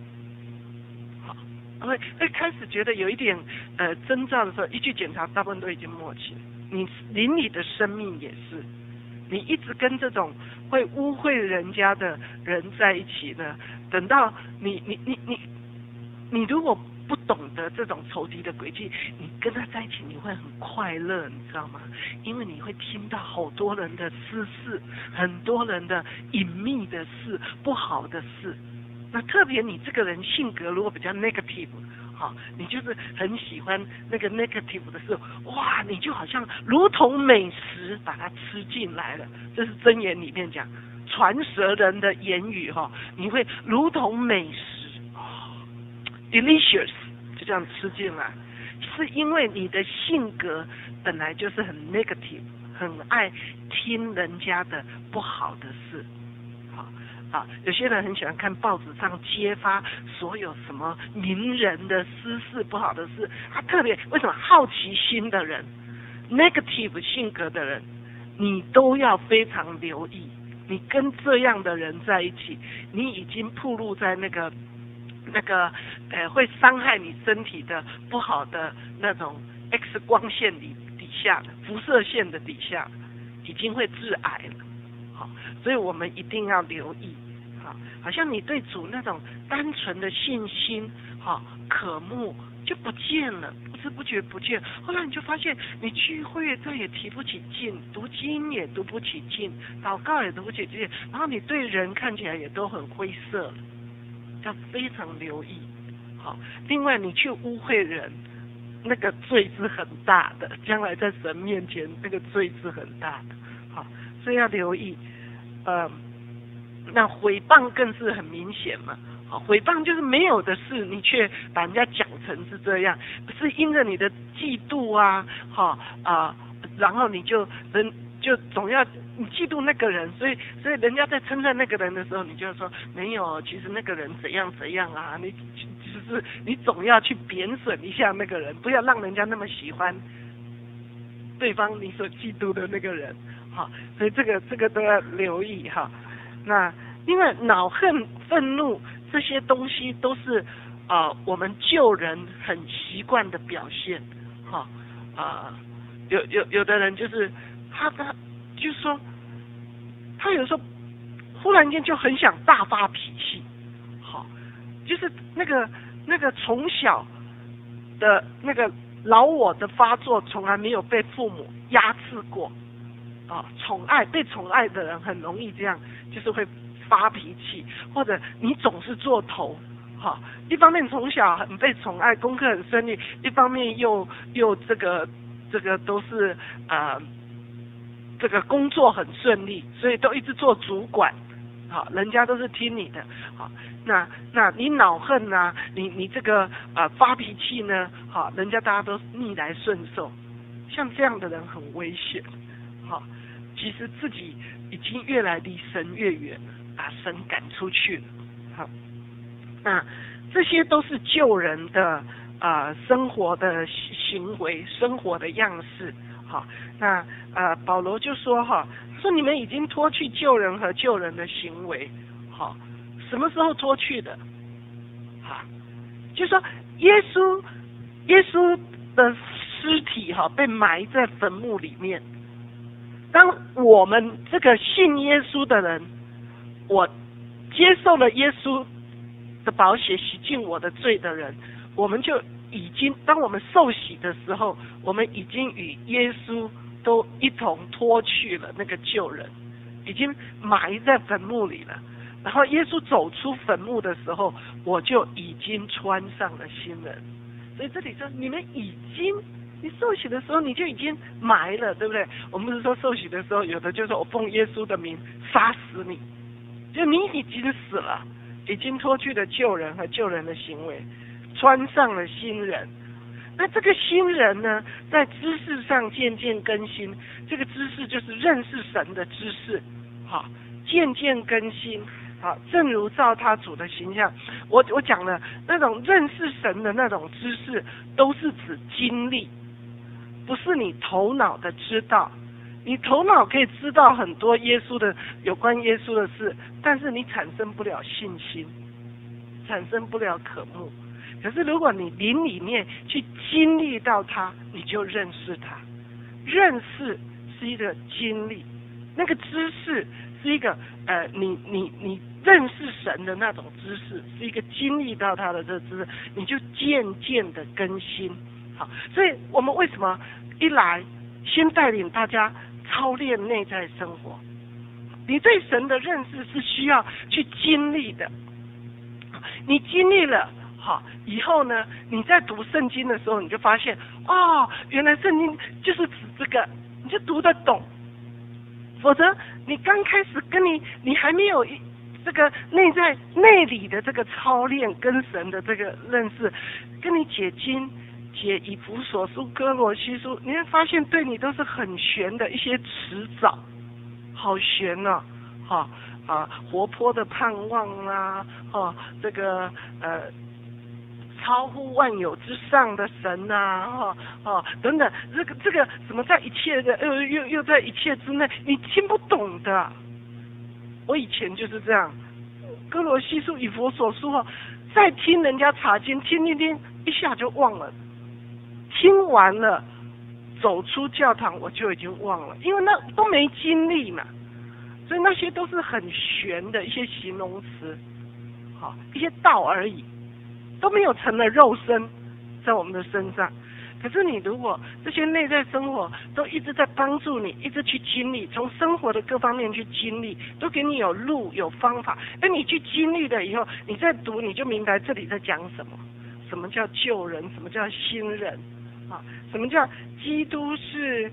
会开始觉得有一点征兆的时候，一去检查，大部分都已经末期了。你邻里的生命也是，你一直跟这种会污秽人家的人在一起呢，等到你如果不懂得这种仇敌的诡计，你跟他在一起你会很快乐，你知道吗？因为你会听到好多人的私事，很多人的隐秘的事，不好的事。那特别你这个人性格如果比较 negative，你就是很喜欢那个 negative 的事，哇，你就好像如同美食把它吃进来了。这是箴言里面讲，传舌人的言语你会如同美食。delicious， 就这样吃进来。 是因为你的性格本来就是很 negative， 很爱听人家的不好的事。有些人很喜欢看报纸上揭发所有什么名人的私事不好的事，他特别为什么好奇心的人 negative 性格的人，你都要非常留意。你跟这样的人在一起，你已经暴露在那个会伤害你身体的不好的那种 X 光线底下的辐射线的底下，已经会致癌了。好，所以我们一定要留意。好像你对主那种单纯的信心，渴慕就不见了，不知不觉不见。后来你就发现，你聚会再也提不起劲，读经也读不起劲，祷告也读不起劲，然后你对人看起来也都很灰色了，要非常留意。好，另外你去污秽人，那个罪是很大的，将来在神面前那个罪是很大的。好，所以要留意。那诽谤更是很明显嘛。诽谤就是没有的事，你却把人家讲成是这样，是因着你的嫉妒啊，然后你就总要你嫉妒那个人，所以人家在称赞那个人的时候，你就说没有，其实那个人怎样怎样啊，你总要去贬损一下那个人，不要让人家那么喜欢对方你所嫉妒的那个人。好，所以这个都要留意哈。那因为恼恨、愤怒这些东西都是我们旧人很习惯的表现。有的人就是他就是说，他有时候忽然间就很想大发脾气。好，就是那个从小的那个老我的发作，从来没有被父母压制过。被宠爱的人很容易这样，就是会发脾气，或者你总是做头。一方面从小很被宠爱，功课很顺利，一方面又这个都是这个工作很顺利，所以都一直做主管。好，人家都是听你的。好，那你恼恨啊，你这个发脾气呢，好，人家大家都逆来顺受。像这样的人很危险。好，其实自己已经越来离神越远了，把神赶出去了。好，那这些都是旧人的生活的行为、生活的样式。好，那保罗就说说你们已经脱去旧人和旧人的行为。好，什么时候脱去的？好，就说耶稣的尸体被埋在坟墓里面。当我们这个信耶稣的人，我接受了耶稣的宝血洗净我的罪的人，我们就已经，当我们受洗的时候，我们已经与耶稣都一同脱去了那个旧人，已经埋在坟墓里了。然后耶稣走出坟墓的时候，我就已经穿上了新人。所以这里说，你们已经。你受洗的时候你就已经埋了，对不对？我们不是说受洗的时候，有的就说我奉耶稣的名杀死你，就你已经死了，已经脱去了旧人和旧人的行为，穿上了新人。那这个新人呢，在知识上渐渐更新，这个知识就是认识神的知识，渐渐更新。好，正如照他主的形象，我讲了那种认识神的那种知识，都是指经历。不是你头脑的知道，你头脑可以知道很多有关耶稣的事，但是你产生不了信心，产生不了渴慕。可是如果你灵里面去经历到他，你就认识他。认识是一个经历，那个知识是一个你认识神的那种知识，是一个经历到他的这个知识，你就渐渐的更新。好，所以我们为什么一来先带领大家操练内在生活？你对神的认识是需要去经历的。你经历了，好，以后呢，你在读圣经的时候，你就发现，原来圣经就是指这个，你就读得懂。否则，你刚开始你还没有这个内里的这个操练跟神的这个认识，跟你解经节以弗所书、哥罗西书，你会发现对你都是很玄的一些词藻，好玄哦，活泼的盼望啦，这个超乎万有之上的神呐，等等，这个什么在一切的又在一切之内，你听不懂的。我以前就是这样，哥罗西书、以弗所书再听人家查经，听一下就忘了，听完了走出教堂我就已经忘了，因为那都没经历嘛，所以那些都是很玄的一些形容词，一些道而已，都没有成了肉身在我们的身上。可是你如果这些内在生活都一直在帮助你，一直去经历，从生活的各方面去经历，都给你有路有方法，你去经历了以后，你再读你就明白这里在讲什么，什么叫救人，什么叫新人，什么叫基督是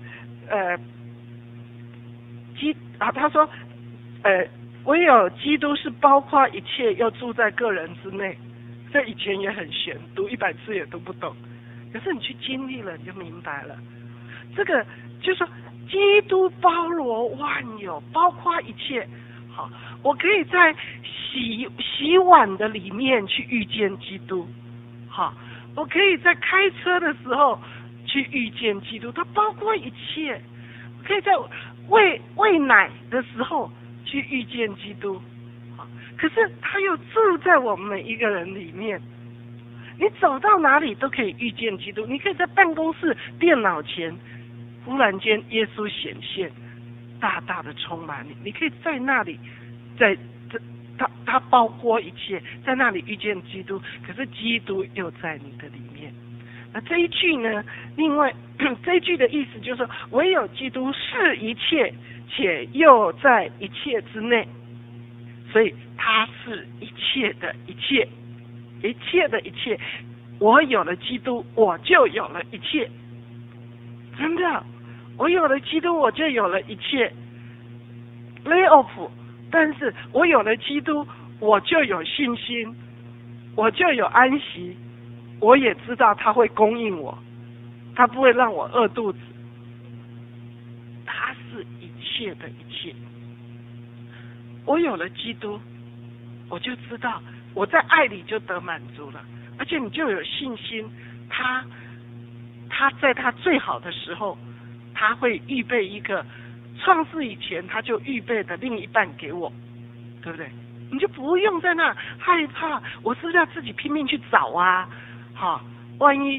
他说唯有基督是包括一切又住在个人之内。这以前也很玄，读100次也读不懂，可是你去经历了你就明白了。这个就是说基督包罗万有，包括一切。好，我可以在洗碗的里面去遇见基督，好，我可以在开车的时候去遇见基督，它包括一切。我可以在喂奶的时候去遇见基督，可是他又住在我们每一个人里面，你走到哪里都可以遇见基督。你可以在办公室电脑前，忽然间耶稣显现，大大的充满你，你可以在那里，他包括一切，在那里遇见基督，可是基督又在你的里面。那这一句呢，另外这一句的意思就是说，唯有基督是一切，且又在一切之内，所以他是一切的一切，一切的一切。我有了基督，我就有了一切，真的，我有了基督，我就有了一切。lay off， 但是我有了基督，我就有信心，我就有安息，我也知道他会供应我，他不会让我饿肚子，他是一切的一切。我有了基督，我就知道我在爱里就得满足了，而且你就有信心，他在他最好的时候，他会预备一个创世以前他就预备的另一半给我，对不对？你就不用在那害怕，我是不是要自己拼命去找啊？万一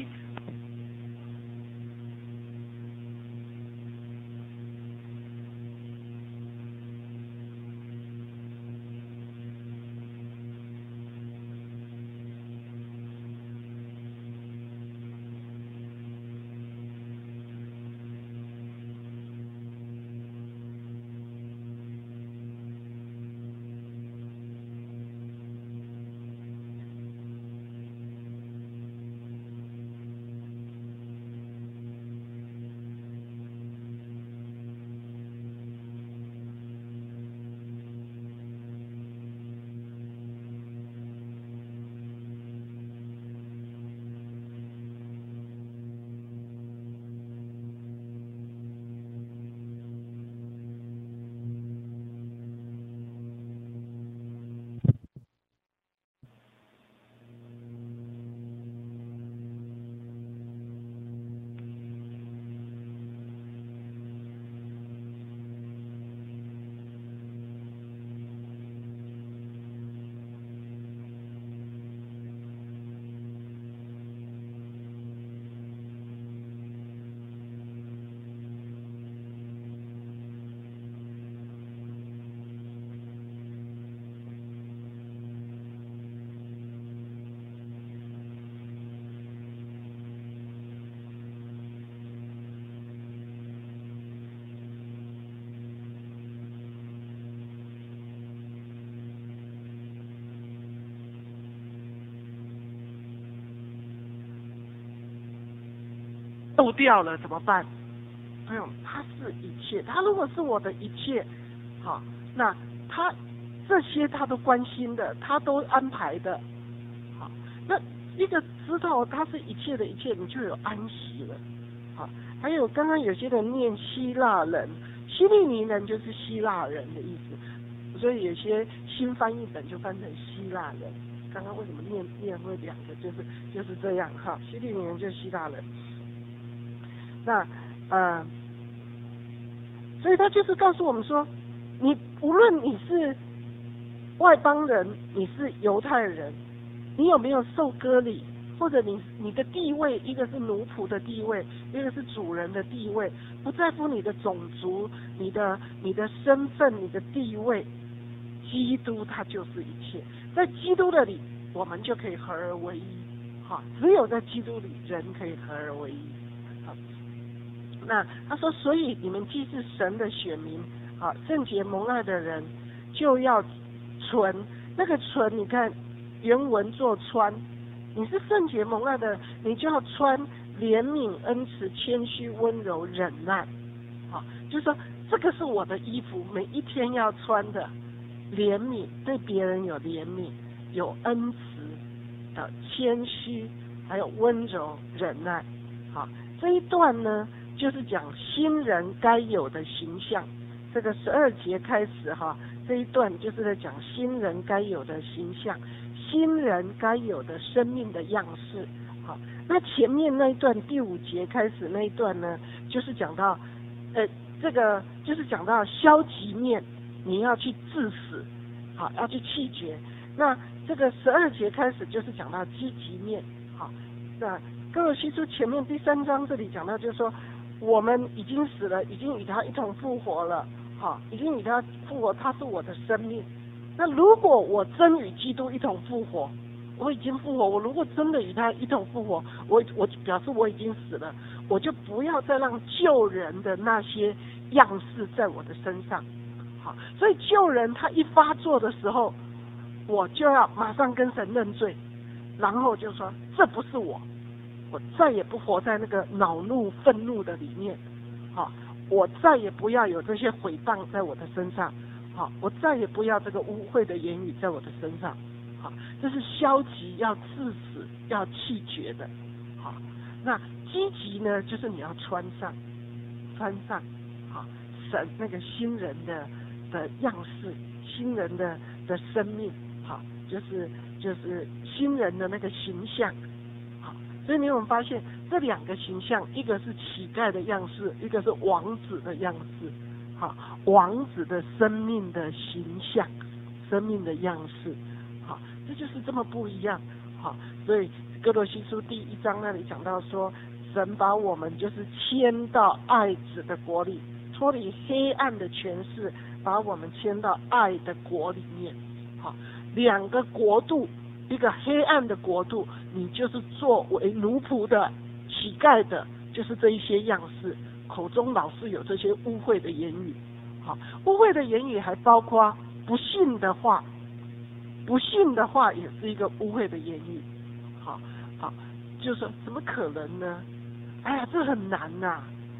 漏掉了怎么办？他是一切，他如果是我的一切，那他这些他都关心的，他都安排的，那一个知道它是一切的一切，你就有安息了。好，还有刚刚有些人念希腊人，希利尼人就是希腊人的意思，所以有些新翻译本就翻成希腊人。刚刚为什么念会两个，就是这样哈，希利尼人就是希腊人。那所以他就是告诉我们说，你无论你是外邦人，你是犹太人，你有没有受割礼，或者你的地位，一个是奴仆的地位，一个是主人的地位，不在乎你的种族、你的身份、你的地位，基督他就是一切。在基督的里，我们就可以合而为一。好，只有在基督里，人可以合而为一。好，那他说，所以你们既是神的选民，好，圣洁蒙爱的人，就要存。那个存，你看原文做穿，你是圣洁蒙爱的，你就要穿怜悯、恩慈、谦虚、温柔、忍耐。好，就是说这个是我的衣服，每一天要穿的。怜悯，对别人有怜悯，有恩慈，谦虚，还有温柔、忍耐。好，这一段呢，就是讲新人该有的形象。这个12节开始哈，这一段就是在讲新人该有的形象，新人该有的生命的样式。好，那前面那一段第5节开始那一段呢，就是讲到这个就是讲到消极面，你要去致死，好，要去弃绝。那这个12节开始就是讲到积极面。好，那哥罗西书前面第3章这里讲到，就是说我们已经死了，已经与他一同复活了。好，已经与他复活，他是我的生命。那如果我真与基督一同复活，我已经复活，我如果真的与他一同复活，我表示我已经死了，我就不要再让救人的那些样式在我的身上。好，所以救人他一发作的时候，我就要马上跟神认罪，然后就说这不是我再也不活在那个恼怒愤怒的里面。好，我再也不要有这些毁谤在我的身上。好，我再也不要这个污秽的言语在我的身上。好，这是消极要致死要弃绝的。好，那积极呢，就是你要穿上好神那个新人的样式，新人的生命。好，就是新人的那个形象。好，所以你有没有发现这2个形象，一个是乞丐的样式，一个是王子的样式。好，王子的生命的形象，生命的样式。好，这就是这么不一样。好，所以哥罗西书第1章那里讲到说，神把我们就是迁到爱子的国里，脱离黑暗的权势，把我们迁到爱的国里面。好，2个国度，一个黑暗的国度，你就是作为奴仆的、乞丐的，就是这一些样式，口中老是有这些污秽的言语。好，污秽的言语还包括不信的话，不信的话也是一个污秽的言语。好，就是说怎么可能呢？哎呀，这很难呐。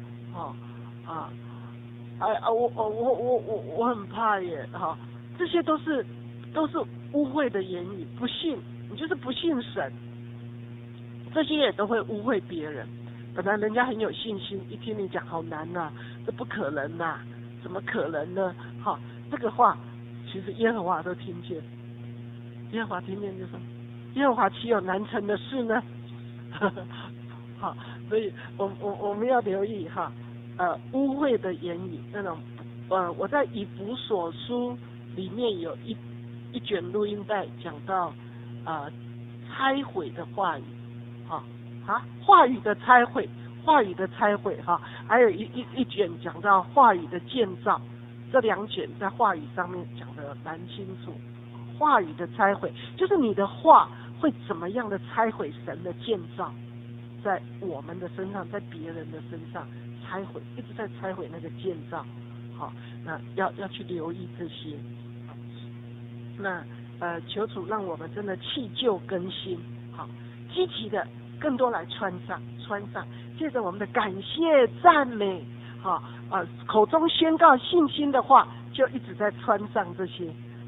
我很怕耶。哈，这些都是污秽的言语。不信，你就是不信神，这些也都会污秽别人。本来人家很有信心，一听你讲好难呐，这不可能呐，怎么可能呢？好，这个话其实耶和华都听见，耶和华听见就说，耶和华岂有难成的事呢？好，所以我们要留意哈，污秽的言语那种，我在以弗所书里面有一卷录音带讲到拆毁的话语。话语的拆毁哈，还有一卷讲到话语的建造，这2卷在话语上面讲得蛮清楚。话语的拆毁，就是你的话会怎么样的拆毁神的建造，在我们的身上，在别人的身上拆毁，一直在拆毁那个建造。好，那要去留意这些。那求主让我们真的弃旧更新，好，积极的更多来穿上，借着我们的感谢赞美，口中宣告信心的话，就一直在穿上这些。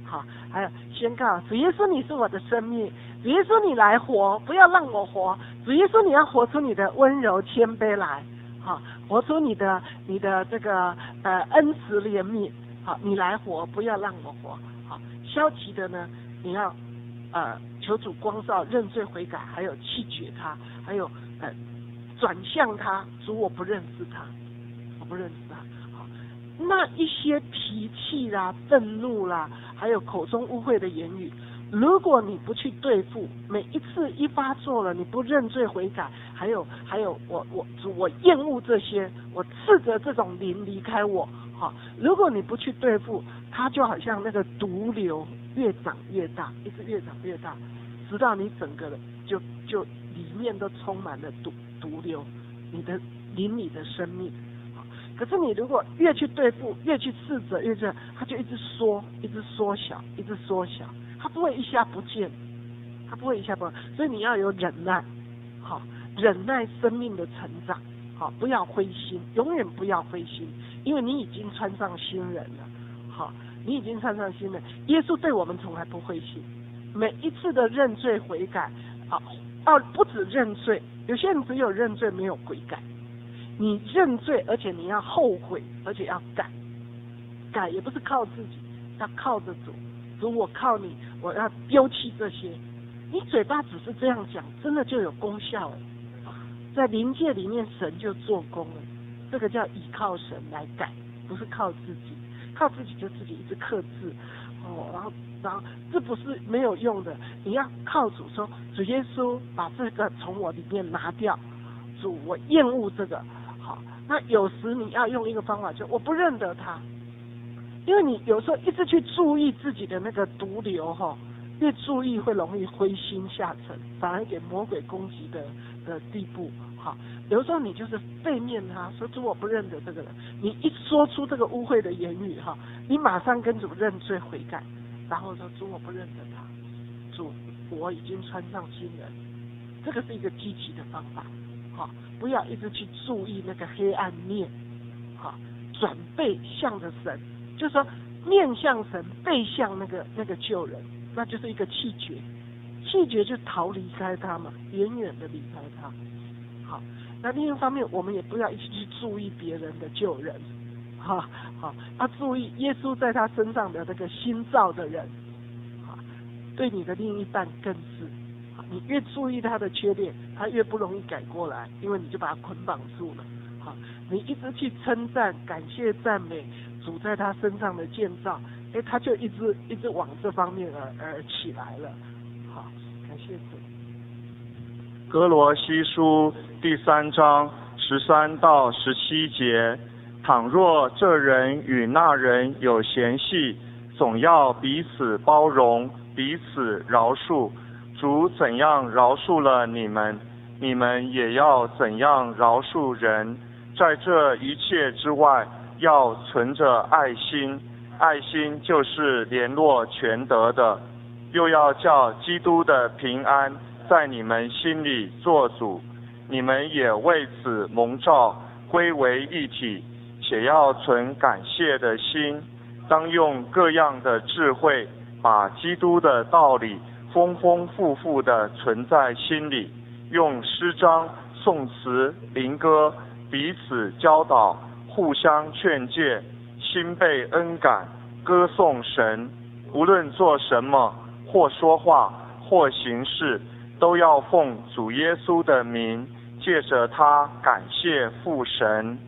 好，还有宣告主耶稣你是我的生命，主耶稣你来活，不要让我活，主耶稣你要活出你的温柔谦卑来，好，活出你的这个恩慈怜悯，好，你来活，不要让我活，好，消极的呢，你要求主光照，认罪悔改，还有弃绝他，还有转向他，主我不认识他，我不认识他。好，那一些脾气啦、愤怒啦，还有口中污秽的言语，如果你不去对付，每一次一发作了，你不认罪悔改，还有我厌恶这些，我斥责这种灵离开我。好，如果你不去对付，它就好像那个毒瘤，越长越大，一直越长越大，直到你整个的就里面都充满了毒瘤，你的灵里的生命。可是你如果越去对付，越去斥责，越这样，它就一直缩小，一直缩小，它不会一下不见，它不会一下不见。所以你要有忍耐，好，忍耐生命的成长，好，不要灰心，永远不要灰心，因为你已经穿上新人了，好，你已经穿上新人。耶稣对我们从来不灰心，每一次的认罪悔改，不止认罪，有些人只有认罪没有悔改。你认罪，而且你要后悔，而且要改也不是靠自己，要靠着主。主，我靠你，我要丢弃这些。你嘴巴只是这样讲，真的就有功效了。在灵界里面，神就做工了。这个叫倚靠神来改，不是靠自己。靠自己就自己一直克制，然后这不是没有用的。你要靠主说，主耶稣把这个从我里面拿掉。主，我厌恶这个。好，那有时你要用一个方法，就我不认得他，因为你有时候一直去注意自己的那个毒瘤越注意会容易灰心下沉，反而给魔鬼攻击的地步。好，有时候你就是背面他说主我不认得这个人，你一说出这个污秽的言语你马上跟主认罪悔改，然后说主我不认得他，主我已经穿上新人，这个是一个积极的方法。好，不要一直去注意那个黑暗面，好，转背向着神，就是说面向神，背向那个救人，那就是一个弃绝就逃离开他嘛，远远的离开他。好，那另一方面，我们也不要一直去注意别人的救人，好，要注意耶稣在他身上的那个新造的人，好，对你的另一半更是。你越注意他的缺点，他越不容易改过来，因为你就把他捆绑住了。好，你一直去称赞、感谢、赞美主在他身上的建造，他就一直往这方面而起来了。好，感谢主。 歌罗西书第3章13到17节，倘若这人与那人有嫌隙，总要彼此包容，彼此饶恕。主怎样饶恕了你们，你们也要怎样饶恕人。在这一切之外，要存着爱心，爱心就是联络全德的。又要叫基督的平安在你们心里做主，你们也为此蒙召，归为一体，且要存感谢的心，当用各样的智慧，把基督的道理丰丰富富地存在心里，用诗章、颂词、灵歌彼此教导，互相劝诫，心被恩感，歌颂神。无论做什么，或说话，或行事，都要奉主耶稣的名，借着他感谢父神。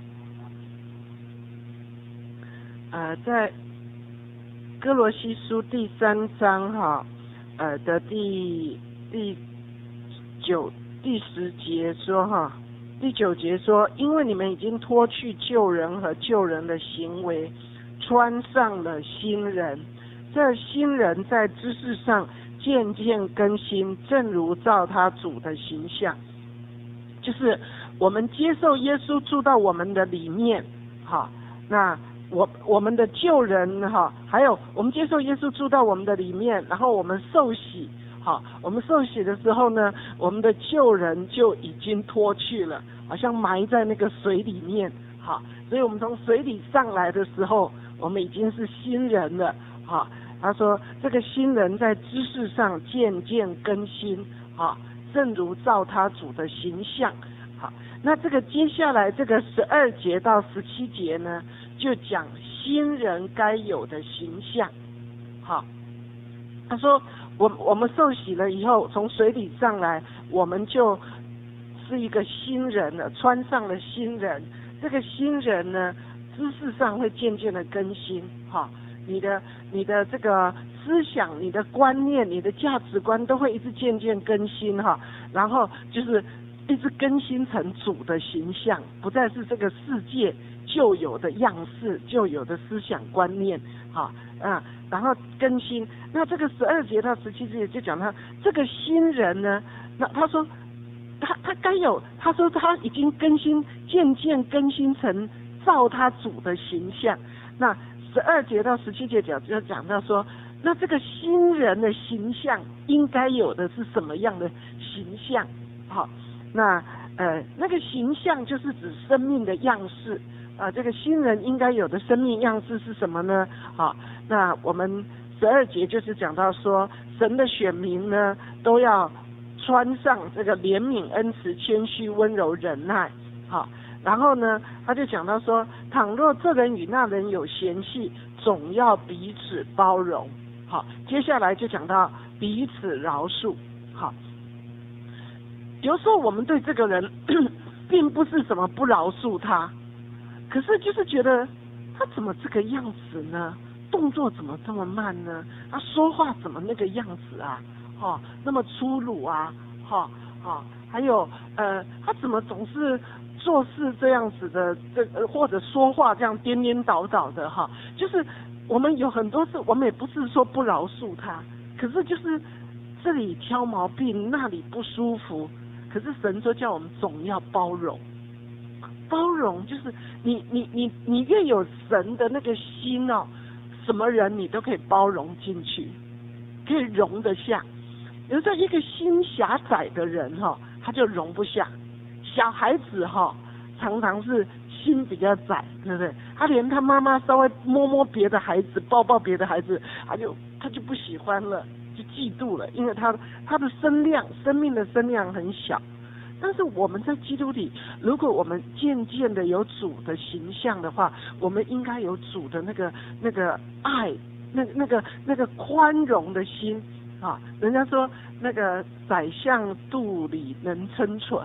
在歌罗西书第3章的第10节说第9节说，因为你们已经脱去旧人和旧人的行为，穿上了新人。这新人在知识上渐渐更新，正如照他主的形象。就是我们接受耶稣住到我们的里面，那我们的旧人还有我们接受耶稣住到我们的里面，然后我们受洗，我们受洗的时候呢，我们的旧人就已经脱去了，好像埋在那个水里面，所以我们从水里上来的时候，我们已经是新人了， 他说这个新人在知识上渐渐更新，正如照他主的形象。好，那这个接下来这个12节到17节呢，就讲新人该有的形象。好，他说我们受洗了以后，从水里上来，我们就是一个新人了，穿上了新人。这个新人呢，知识上会渐渐的更新。你的这个思想、你的观念、你的价值观都会一直渐渐更新然后就是一直更新成主的形象，不再是这个世界旧有的样式、旧有的思想观念然后更新。那这个12节到17节就讲他这个新人呢，那他说他该有，他说他已经更新，渐渐更新成照他主的形象。那12节到17节就讲到说，那这个新人的形象应该有的是什么样的形象？那个形象就是指生命的样式这个新人应该有的生命样式是什么呢？那我们12节就是讲到说，神的选民呢都要穿上这个怜悯、恩慈、谦虚、温柔、忍耐。然后呢，他就讲到说，倘若这人与那人有嫌隙，总要彼此包容。接下来就讲到彼此饶恕。有时候我们对这个人并不是什么不饶恕他，可是就是觉得他怎么这个样子呢？动作怎么这么慢呢？他说话怎么那个样子啊？那么粗鲁啊？还有他怎么总是做事这样子的，或者说话这样颠颠倒倒的就是我们有很多事，我们也不是说不饶恕他，可是就是这里挑毛病，那里不舒服。可是神说叫我们总要包容，包容就是你越有神的那个心什么人你都可以包容进去，可以容得下。有时候一个心狭窄的人他就容不下。小孩子常常是心比较窄，对不对？他连他妈妈稍微摸摸别的孩子，抱抱别的孩子，他就不喜欢了，就嫉妒了，因为他的生命的声量很小。但是我们在基督里，如果我们渐渐的有主的形象的话，我们应该有主的那个爱，那个宽容的心人家说那个宰相肚里能撑船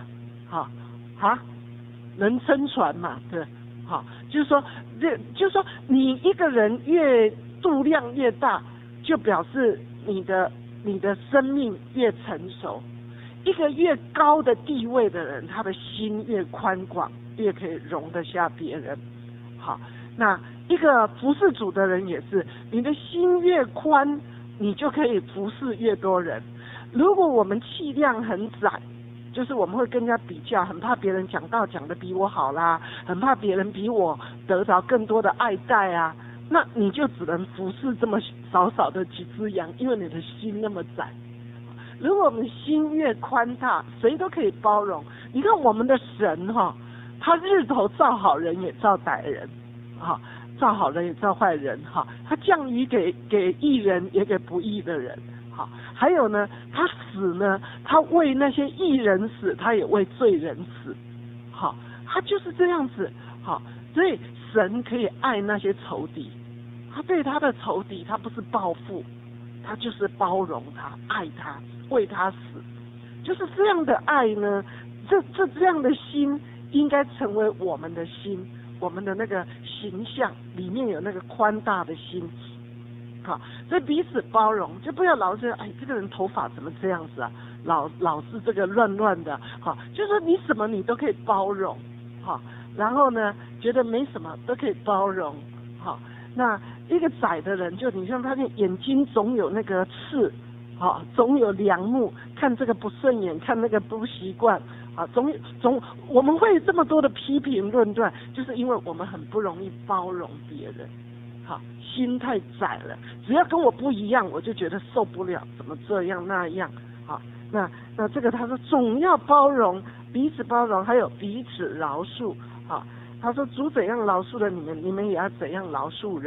能撑船嘛，对，就是说你一个人越度量越大，就表示你的生命越成熟。一个越高的地位的人，他的心越宽广，越可以容得下别人。那一个服侍主的人也是，你的心越宽，你就可以服侍越多人。如果我们气量很窄，就是我们会跟人家比较，很怕别人讲道讲得比我好啦，很怕别人比我得着更多的爱戴啊，那你就只能服侍这么少的几只羊，因为你的心那么窄。如果我们心越宽大，谁都可以包容。你看我们的神他日头照好人也照歹人照好人也照坏人他降雨给义人也给不义的人还有呢，他死呢，他为那些义人死，他也为罪人死他就是这样子所以神可以爱那些仇敌，他对他的仇敌他不是报复，他就是包容他，爱他，为他死。就是这样的爱呢，这样的心应该成为我们的心，我们的那个形象里面有那个宽大的心所以彼此包容，就不要老是这个人头发怎么这样子啊，老是这个乱乱的就是说你什么你都可以包容然后呢觉得没什么都可以包容那一个窄的人，就你像他的眼睛总有那个刺总有梁木，看这个不顺眼，看那个不习惯总我们会这么多的批评论断，就是因为我们很不容易包容别人心太窄了，只要跟我不一样，我就觉得受不了，怎么这样那样那这个他说总要包容，彼此包容，还有彼此饶恕他说主怎样饶恕了你们，你们也要怎样饶恕人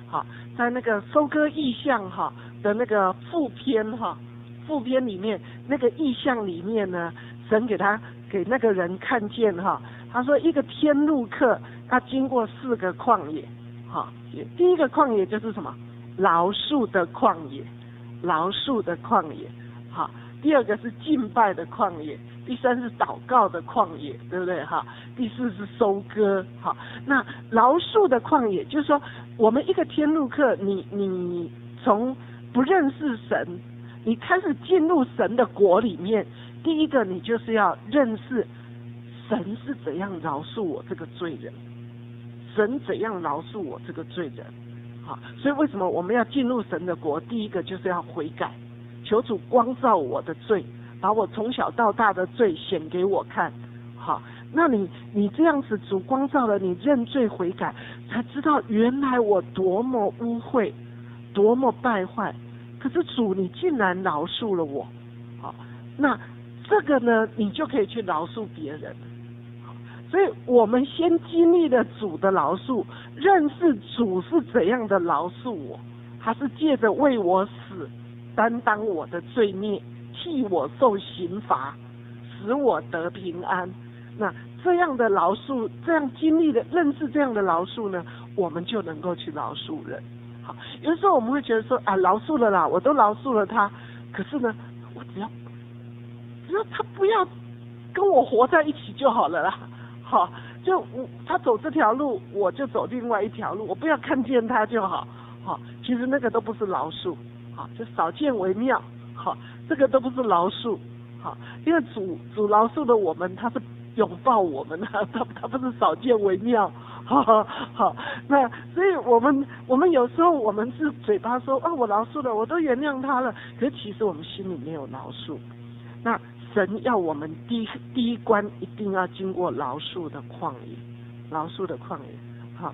好，在那个收割异象哈的那个副篇里面，那个异象里面呢，神给那个人看见哈，他说一个天路客，他经过4个旷野，哈，第一个旷野就是什么？饶恕的旷野，饶恕的旷野，好，第2个是敬拜的旷野，第3是祷告的旷野，对不对哈？第4是收割，好，那饶恕的旷野就是说，我们一个天路客，你从不认识神，你开始进入神的国里面，第一个你就是要认识神是怎样饶恕我这个罪人，神怎样饶恕我这个罪人，好，所以为什么我们要进入神的国？第一个就是要悔改，求主光照我的罪，把我从小到大的罪显给我看，好，那你这样子主光照了，你认罪悔改，才知道原来我多么污秽，多么败坏，可是主你竟然饶恕了我，好，那这个呢，你就可以去饶恕别人。所以我们先经历了主的饶恕，认识主是怎样的饶恕我，他是借着为我死，担当我的罪孽，替我受刑罚，使我得平安。那这样的饶恕，这样经历的认识这样的饶恕呢，我们就能够去饶恕人。好，有的时候我们会觉得说啊，饶恕了啦，我都饶恕了他，可是呢，我只要他不要跟我活在一起就好了啦。好，就他走这条路，我就走另外一条路，我不要看见他就好。好，其实那个都不是饶恕，好，就少见为妙。好，这个都不是饶恕。好，因为主饶恕的我们，他是拥抱我们的，他不是少见为妙。好，那所以我们有时候我们是嘴巴说啊，我饶恕了，我都原谅他了，可是其实我们心里没有饶恕。那神要我们第一关一定要经过饶恕的旷野，饶恕的旷野。好，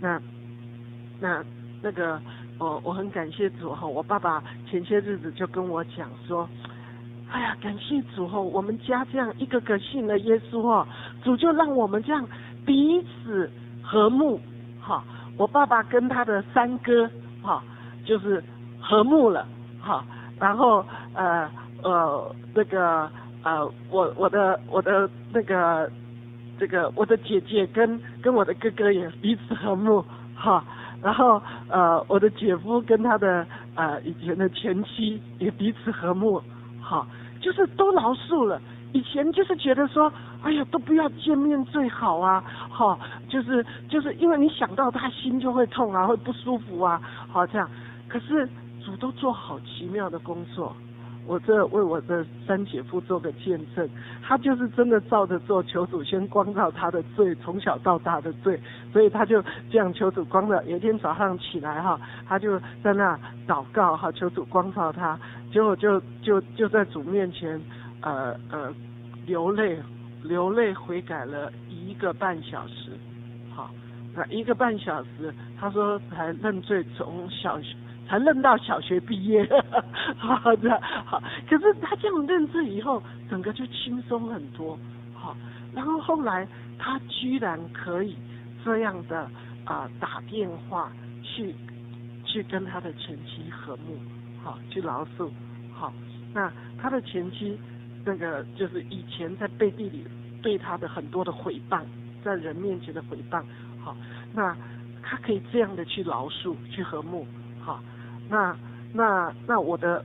那个我很感谢主哈，我爸爸前些日子就跟我讲说，哎呀，感谢主哈，我们家这样一个个信了耶稣哈，主就让我们这样彼此和睦哈。我爸爸跟他的3哥哈，就是和睦了哈，然后那个我的那个这个我的姐姐跟我的哥哥也彼此和睦哈，然后我的姐夫跟他的以前的前妻也彼此和睦哈，就是都饶恕了。以前就是觉得说，哎呀，都不要见面最好啊，哈，就是因为你想到他心就会痛啊，会不舒服啊，好这样。可是主都做好奇妙的工作。我这为我的3姐夫做个见证，他就是真的照着做，求主先光照他的罪，从小到大的罪，所以他就这样求主光照。有一天早上起来哈，他就在那祷告哈，求主光照他，结果就在主面前流泪悔改了1个半小时，好，那1个半小时，他说才认罪，才认到小学毕业，好的，好。可是他这样认罪以后，整个就轻松很多，好。然后后来他居然可以这样的打电话去跟他的前妻和睦，好，去饶恕，好。那他的前妻那个就是以前在背地里对他的很多的毁谤，在人面前的毁谤，好。那他可以这样的去饶恕，去和睦，好。那我的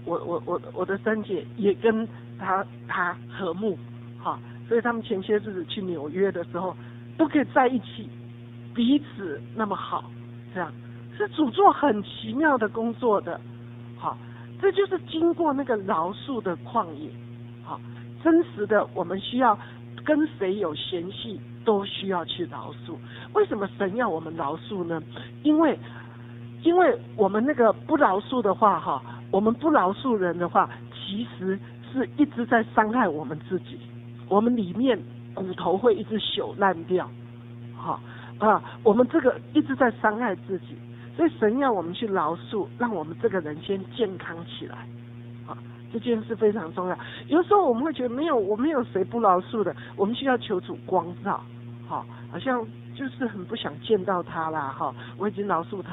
3姐也跟他和睦，好，所以他们前些日子去纽约的时候都可以在一起，彼此那么好，这样是主做很奇妙的工作的，好，这就是经过那个饶恕的旷野，好，真实的我们需要跟谁有嫌隙都需要去饶恕。为什么神要我们饶恕呢？因为我们那个不饶恕的话哈，我们不饶恕人的话，其实是一直在伤害我们自己，我们里面骨头会一直朽烂掉，我们这个一直在伤害自己，所以神要我们去饶恕，让我们这个人先健康起来，这件事非常重要。有时候我们会觉得我没有谁不饶恕的，我们需要求主光照，好像就是很不想见到他啦，我已经饶恕他了，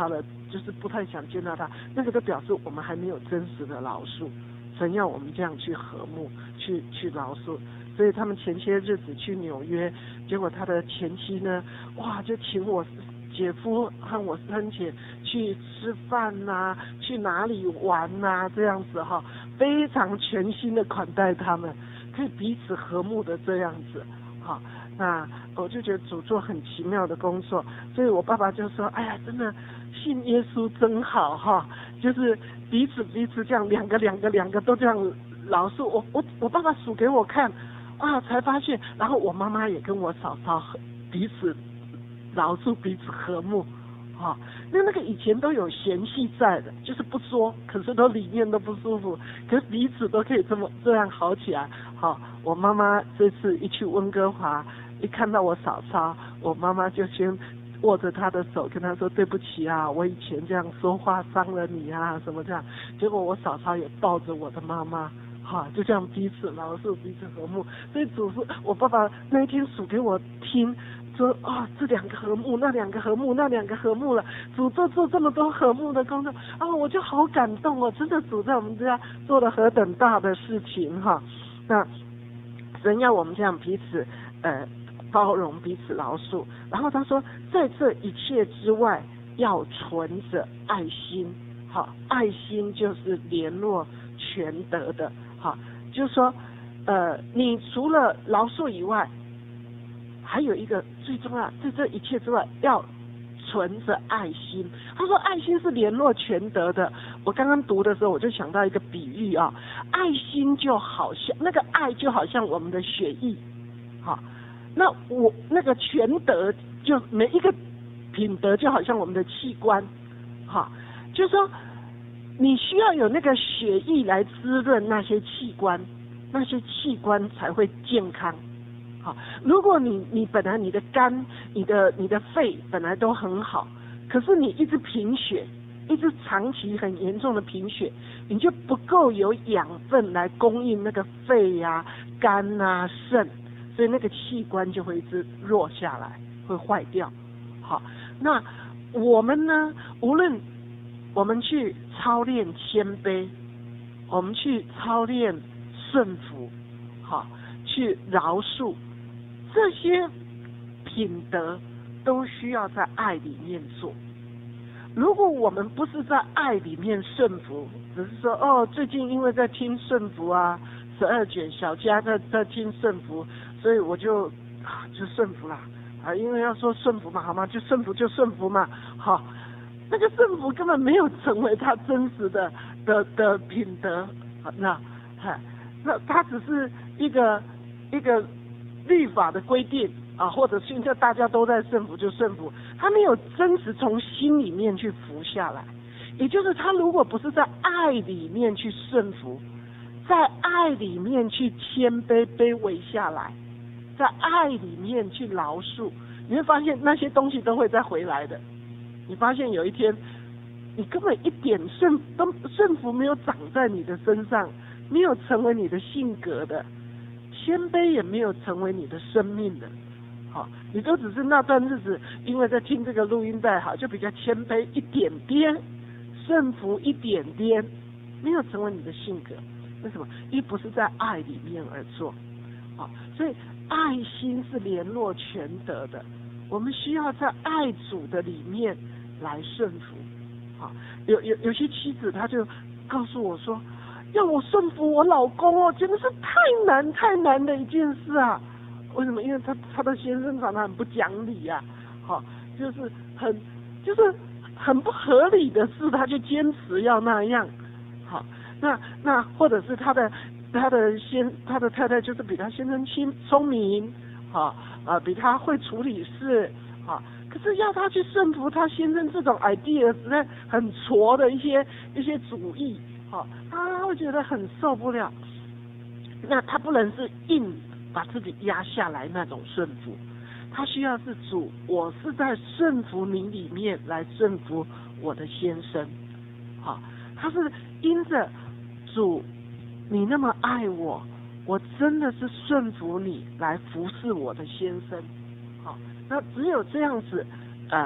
就是不太想见到他，那个都表示我们还没有真实的饶恕。神要我们这样去和睦，去饶恕。所以他们前些日子去纽约，结果他的前妻呢，哇，就请我姐夫和我三姐去吃饭呐，去哪里玩呐，这样子哈，非常全心的款待他们，可以彼此和睦的这样子，哈。那我就觉得主做很奇妙的工作，所以我爸爸就说，哎呀，真的信耶稣真好哈，就是彼此这样两个都这样饶恕。我爸爸数给我看啊，才发现，然后我妈妈也跟我嫂嫂彼此饶恕，彼此和睦。哈，那个以前都有嫌隙在的，就是不说，可是都里面都不舒服，可是彼此都可以这样好起来。好，我妈妈这次一去温哥华，一看到我嫂嫂，我妈妈就先握着她的手，跟她说对不起啊，我以前这样说话伤了你啊，什么这样。结果我嫂嫂也抱着我的妈妈，哈，就这样彼此饶恕，彼此和睦。所以主是我爸爸那一天数给我听。说啊，这两个和睦，那两个和睦，那两个和睦了，主做这么多和睦的工作啊，我就好感动哦！真的，主在我们家做了何等大的事情哈！那神要我们这样彼此包容，彼此饶恕。然后他说，在这一切之外，要存着爱心。好，爱心就是联络全德的。好，就是说你除了饶恕以外，还有一个最重要，在这一切之外要存着爱心。他说爱心是联络全德的。我刚刚读的时候我就想到一个比喻啊，爱心就好像那个爱就好像我们的血液，好，那我那个全德就每一个品德就好像我们的器官，好，就是说你需要有那个血液来滋润那些器官，那些器官才会健康。好，如果你本来你的肝、你的肺本来都很好，可是你一直贫血，一直长期很严重的贫血，你就不够有养分来供应那个肺啊、肝啊、肾，所以那个器官就会一直弱下来，会坏掉。好，那我们呢，无论我们去操练谦卑，我们去操练顺服，好，去饶恕。这些品德都需要在爱里面做。如果我们不是在爱里面顺服，只是说哦，最近因为在听顺服啊，12卷小家在听顺服，所以我就顺服啦啊，因为要说顺服嘛，好吗？就顺服嘛，好，那个顺服根本没有成为他真实的品德，那他只是一个律法的规定啊，或者现在大家都在顺服就顺服，他没有真实从心里面去服下来。也就是他如果不是在爱里面去顺服，在爱里面去谦卑卑微下来，在爱里面去饶恕，你会发现那些东西都会再回来的。你发现有一天你根本一点顺服没有长在你的身上，没有成为你的性格的，谦卑也没有成为你的生命的，好，你都只是那段日子因为在听这个录音带，好，就比较谦卑一点点，顺服一点点，没有成为你的性格。为什么？因为不是在爱里面而做，好，所以爱心是联络全德的。我们需要在爱主的里面来顺服，好，有些妻子她就告诉我说，要我顺服我老公哦，真的是太难的一件事啊！为什么？因为他的先生常常很不讲理啊，好，就是很不合理的事，他就坚持要那样，好，那或者是他的太太就是比他先生聪明，好比他会处理事，好，可是要他去顺服他先生这种 idea 实在很挫的一些主意。好，他会觉得很受不了。那他不能是硬把自己压下来那种顺服，他需要是主，我是在顺服你里面来顺服我的先生。好，他是因着主，你那么爱我，我真的是顺服你来服侍我的先生。好，那只有这样子，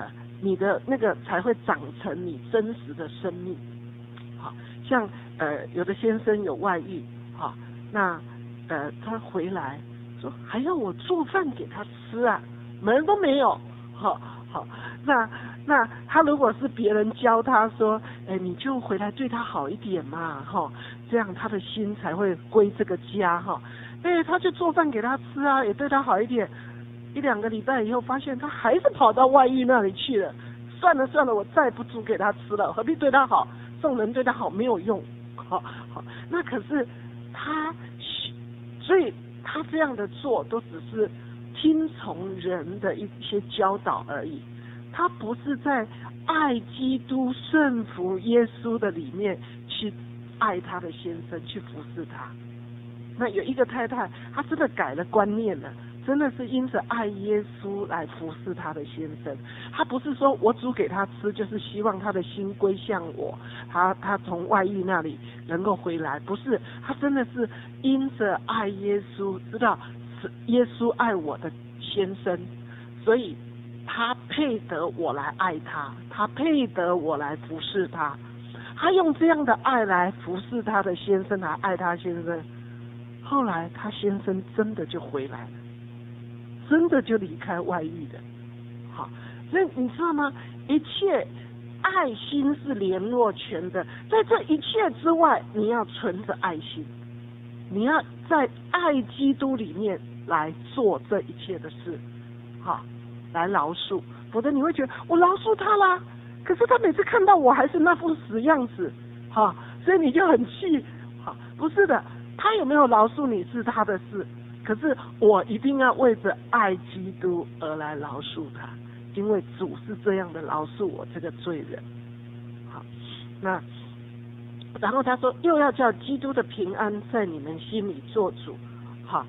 你的那个才会长成你真实的生命。好，像有的先生有外遇，好，那他回来说还要我做饭给他吃啊，门都没有，好，那他如果是别人教他说，你就回来对他好一点嘛，这样他的心才会归这个家哈。他就做饭给他吃啊，也对他好一点。1-2个礼拜以后，发现他还是跑到外遇那里去了。算了，我再不煮给他吃了，何必对他好？众人对他好没有用，好，那可是他，所以他这样的做都只是听从人的一些教导而已。他不是在爱基督、顺服耶稣的里面去爱他的先生，去服侍他。那有一个太太，她真的改了观念了，真的是因着爱耶稣来服侍她的先生。她不是说我煮给他吃，就是希望他的心归向我，他从外遇那里能够回来，不是，她真的是因着爱耶稣，知道耶稣爱我的先生，所以他配得我来爱他，他配得我来服侍他，他用这样的爱来服侍他的先生，来爱他先生。后来他先生真的就回来了，真的就离开外遇的。好，所以你知道吗？一切爱心是联络全的，在这一切之外，你要存着爱心，你要在爱基督里面来做这一切的事，好，来饶恕，否则你会觉得我饶恕他啦，可是他每次看到我还是那副死样子，好，所以你就很气。好，不是的，他有没有饶恕你是他的事，可是我一定要为着爱基督而来饶恕他，因为主是这样的饶恕我这个罪人。好，那然后他说又要叫基督的平安在你们心里做主。好，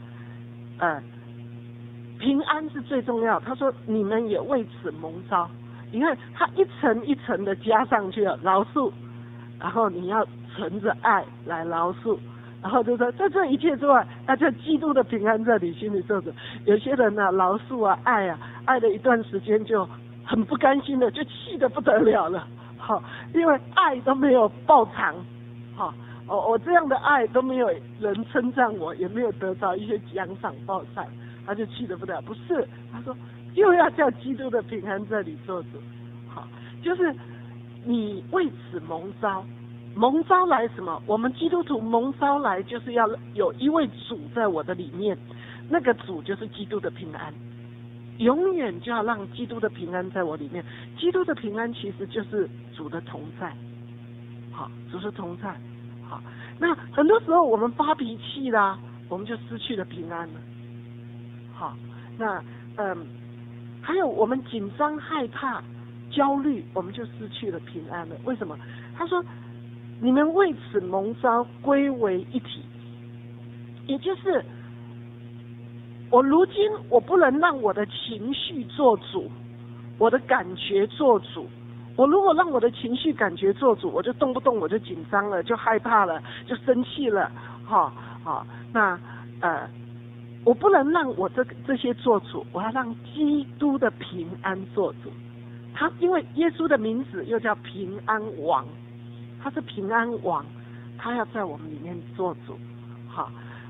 平安是最重要。他说你们也为此蒙召，你看他一层一层的加上去了，饶恕，然后你要存着爱来饶恕，然后就说在这一切之外，那叫基督的平安在你心里做主。有些人呢，饶恕啊，爱了一段时间就很不甘心了，就气得不得了了。好，因为爱都没有报偿，好，我这样的爱都没有人称赞我，也没有得到一些奖赏报偿，他就气得不得了。不是，他说又要叫基督的平安在你做主。好，就是你为此蒙召。蒙召来什么？我们基督徒蒙召来就是要有一位主在我的里面，那个主就是基督的平安，永远就要让基督的平安在我里面。基督的平安其实就是主的同在，好，主是同在。好，那很多时候我们发脾气啦，我们就失去了平安了。好，那还有我们紧张、害怕、焦虑，我们就失去了平安了。为什么？他说你们为此蒙召归为一体，也就是我如今我不能让我的情绪做主，我的感觉做主。我如果让我的情绪感觉做主，我就动不动我就紧张了，就害怕了，就生气了，那我不能让我这些做主，我要让基督的平安做主。他因为耶稣的名字又叫平安王，他是平安王，他要在我们里面做主。好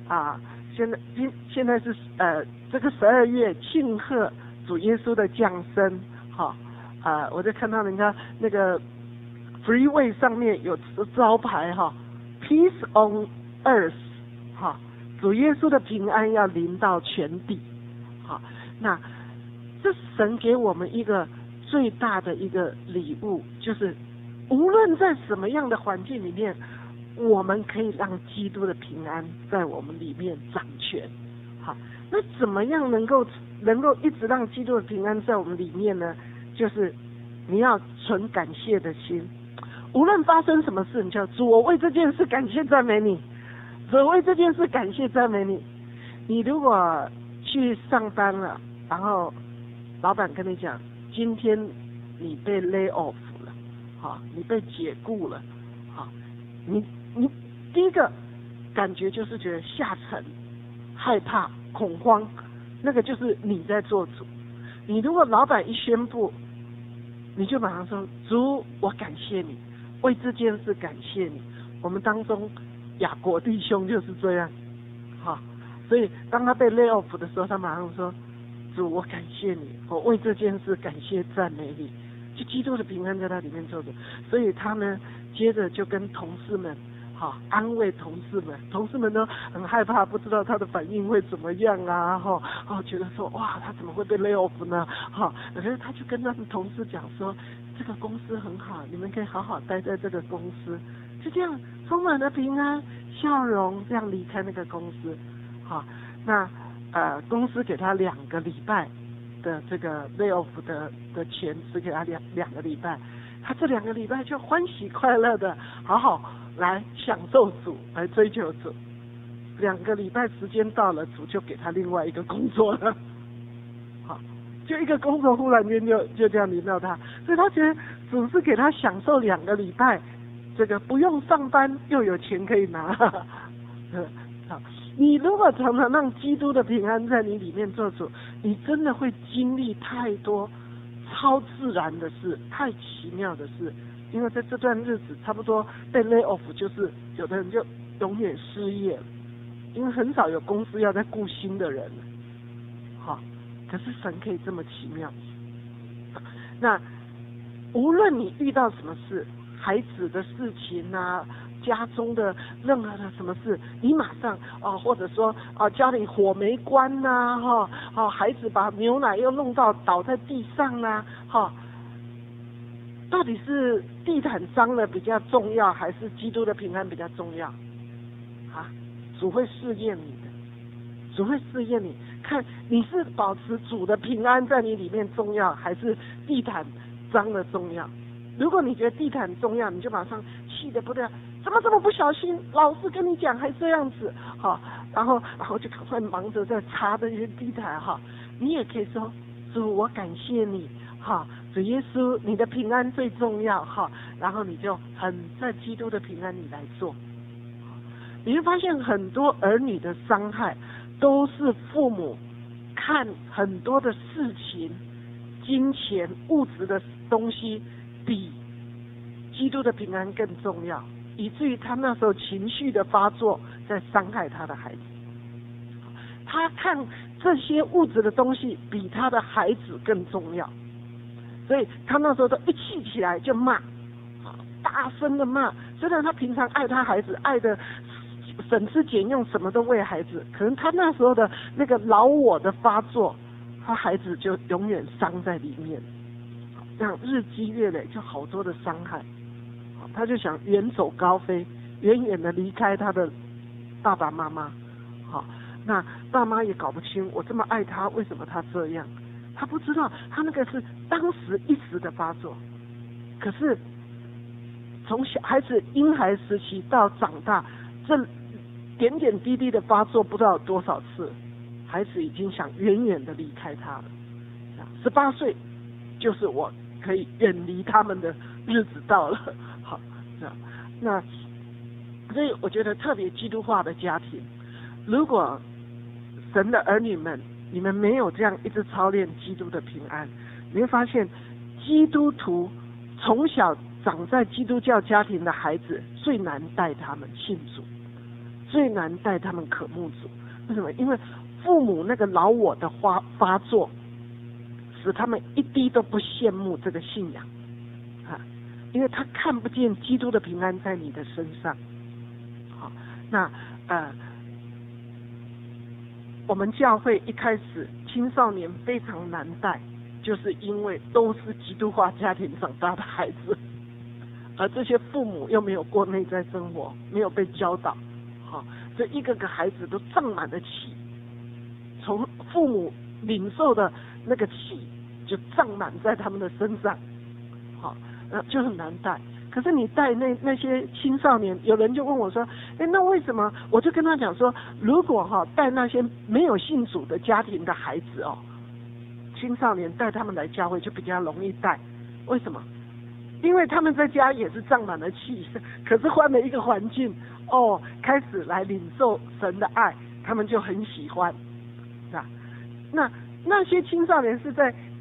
现在是这个12月庆贺主耶稣的降生。好我就看到人家那个 freeway 上面有招牌Peace on Earth， 主耶稣的平安要临到全地。好，那这神给我们一个最大的一个礼物，就是无论在什么样的环境里面，我们可以让基督的平安在我们里面掌权。好，那怎么样能够一直让基督的平安在我们里面呢？就是你要存感谢的心，无论发生什么事，你就主，我为这件事感谢赞美你，主，为这件事感谢赞美你。你如果去上班了，然后老板跟你讲，今天你被 lay off 了，你被解雇了，你第一个感觉就是觉得下沉、害怕、恐慌，那个就是你在做主。你如果老板一宣布你就马上说主，我感谢你，为这件事感谢你。我们当中雅各弟兄就是这样，好，所以当他被 lay off 的时候，他马上说主，我感谢你，我为这件事感谢赞美你，就基督的平安在他里面做着。所以他呢接着就跟同事们好安慰同事们，同事们都很害怕，不知道他的反应会怎么样啊，觉得说哇他怎么会被 lay off 呢？可是他就跟他们同事讲说，这个公司很好，你们可以好好待在这个公司，就这样充满了平安笑容，这样离开那个公司。好，那公司给他2个礼拜的这个 lay off 的钱，只给他两个礼拜，他这2个礼拜就欢喜快乐的好好来享受主，来追求主。2个礼拜时间到了，主就给他另外一个工作了。好，就一个工作忽然间就这样临到他，所以他觉得主是给他享受2个礼拜，这个不用上班又有钱可以拿。好，你如果常常让基督的平安在你里面做主，你真的会经历太多超自然的事，太奇妙的事。因为在这段日子差不多被 lay off， 就是有的人就永远失业了，因为很少有公司要再雇新的人了。好，可是神可以这么奇妙。那无论你遇到什么事，孩子的事情啊，家中的任何的什么事，你马上或者说家里火没关呐，孩子把牛奶又弄到倒在地上啦，到底是地毯脏了比较重要，还是基督的平安比较重要？主会试验你的，主会试验你，看你是保持主的平安在你里面重要，还是地毯脏的重要？如果你觉得地毯重要，你就马上气得不得了，怎么这么不小心？老师跟你讲还这样子，然后就赶快忙着在擦这些地毯你也可以说主，我感谢你主耶稣，你的平安最重要然后你就很在基督的平安里来做。你会发现很多儿女的伤害都是父母看很多的事情、金钱、物质的东西比基督的平安更重要，以至于他那时候情绪的发作在伤害他的孩子。他看这些物质的东西比他的孩子更重要，所以他那时候都一气起来就骂，大声的骂。虽然他平常爱他孩子，爱的省吃俭用，什么都为孩子，可能他那时候的那个老我的发作，他孩子就永远伤在里面，这样日积月累就好多的伤害。他就想远走高飞，远远的离开他的爸爸妈妈。那爸妈也搞不清，我这么爱他，为什么他这样？他不知道，他那个是当时一时的发作。可是从小孩子婴孩时期到长大，这点点滴滴的发作不知道有多少次，孩子已经想远远的离开他了。18岁就是我可以远离他们的日子到了。好，那所以我觉得特别基督化的家庭，如果神的儿女们，你们没有这样一直操练基督的平安，你会发现基督徒从小长在基督教家庭的孩子最难带他们信主，最难带他们渴慕主。为什么？因为父母那个老我的发作，使他们一滴都不羡慕这个信仰因为他看不见基督的平安在你的身上。好，那我们教会一开始青少年非常难带，就是因为都是基督化家庭长大的孩子，而这些父母又没有过内在生活，没有被教导，所以一个个孩子都胀满了气，从父母领受的那个气就胀满在他们的身上，就很难带。可是你带那些青少年，有人就问我说，那为什么？我就跟他讲说，如果带那些没有信主的家庭的孩子青少年带他们来教会就比较容易带。为什么？因为他们在家也是胀满了气，可是换了一个环境开始来领受神的爱，他们就很喜欢。那些青少年是在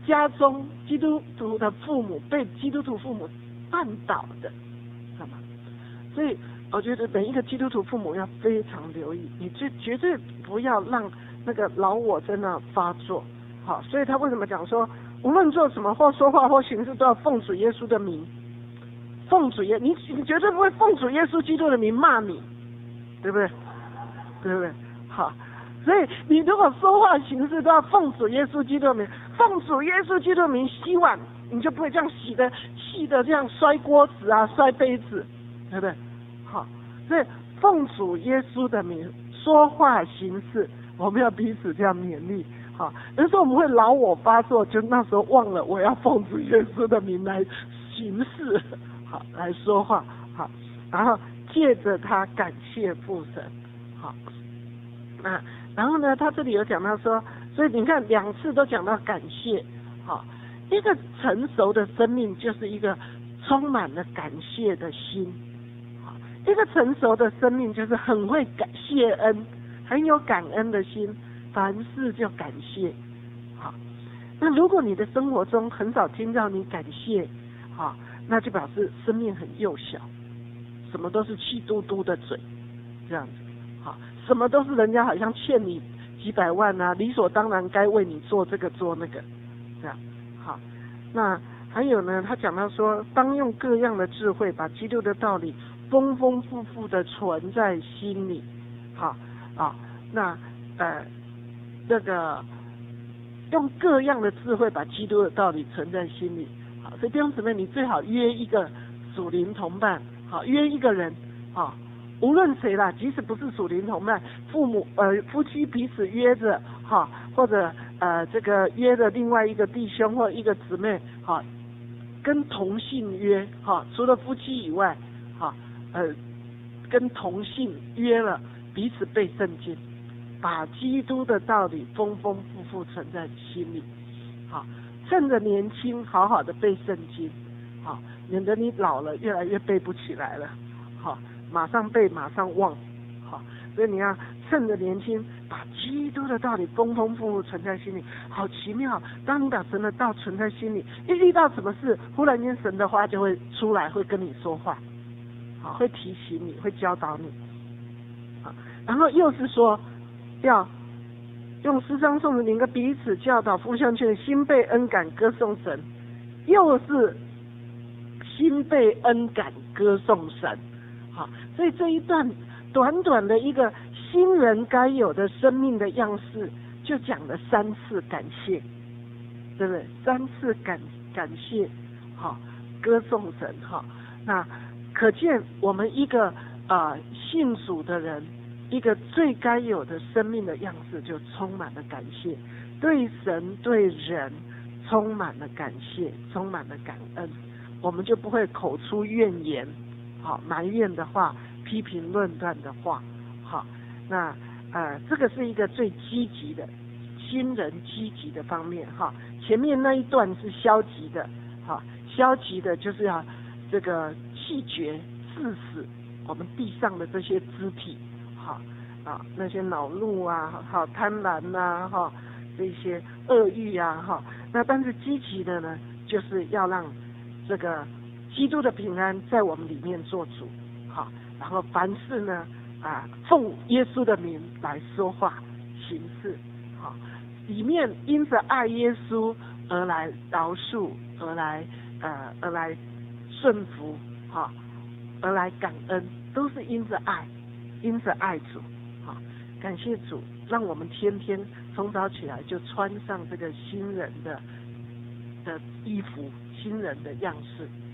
家中基督徒的父母被基督徒父母绊倒的，知道吗？所以我觉得每一个基督徒父母要非常留意，你绝对不要让那个老我在那发作。好，所以他为什么讲说，无论做什么或说话或行事，都要奉主耶稣的名。奉主耶，你绝对不会奉主耶稣基督的名骂你，对不对？对不对？好，所以你如果说话行事都要奉主耶稣基督的名，奉主耶稣基督的名洗碗，你就不会这样气的这样摔锅子啊，摔杯子，对不对？好，所以奉主耶稣的名说话行事，我们要彼此这样勉励。好，有时候我们会老我发作，就那时候忘了我要奉主耶稣的名来行事，好来说话，好，然后借着他感谢父神，好，然后呢，他这里有讲到说，所以你看2次都讲到感谢，好，一个成熟的生命就是一个充满了感谢的心，好，一个成熟的生命就是很会感谢恩，很有感恩的心。凡事就感谢，好。那如果你的生活中很少听到你感谢，好，那就表示生命很幼小，什么都是气嘟嘟的嘴，这样子，好，什么都是人家好像欠你几百万啊，理所当然该为你做这个做那个，这样，好。那还有呢，他讲到说，当用各样的智慧，把基督的道理丰丰富富的存在心里，好啊，那这个用各样的智慧把基督的道理存在心里，好，所以弟兄姊妹，你最好约一个属灵同伴，好，约一个人，好，无论谁啦，即使不是属灵同伴，夫妻彼此约着，好，或者这个约着另外一个弟兄或一个姊妹，好，跟同性约，好，除了夫妻以外，好，跟同性约了，彼此背圣经。把基督的道理丰丰富富存在心里，好，趁着年轻好好的背圣经，好，免得你老了越来越背不起来了，好，马上背马上忘，好，所以你要趁着年轻把基督的道理丰丰富富存在心里，好奇妙。当你把神的道存在心里，一遇到什么事，忽然间神的话就会出来，会跟你说话，好，会提醒你，会教导你，好，然后又是说。要用诗章颂词灵歌彼此教导，互相劝，心被恩感歌颂神，又是心被恩感歌颂神，好，所以这一段短短的一个新人该有的生命的样式，就讲了3次感谢，对不对？3次感谢，好，歌颂神，好，那可见我们一个信主的人。一个最该有的生命的样式，就充满了感谢，对神对人充满了感谢，充满了感恩，我们就不会口出怨言，好，埋怨的话，批评论断的话，好，那这个是一个最积极的新人积极的方面，哈，前面那一段是消极的，好，消极的就是要这个气绝致死我们地上的这些肢体。好啊，那些恼怒啊，好贪婪呐，哈，这些恶欲啊，哈，那但是积极的呢，就是要让这个基督的平安在我们里面做主，好，然后凡事呢奉耶稣的名来说话行事，好，里面因着爱耶稣而来饶恕，而来顺服，好，而来感恩，都是因着爱。因着爱主，好，感谢主，让我们天天从早起来就穿上这个新人的衣服，新人的样式。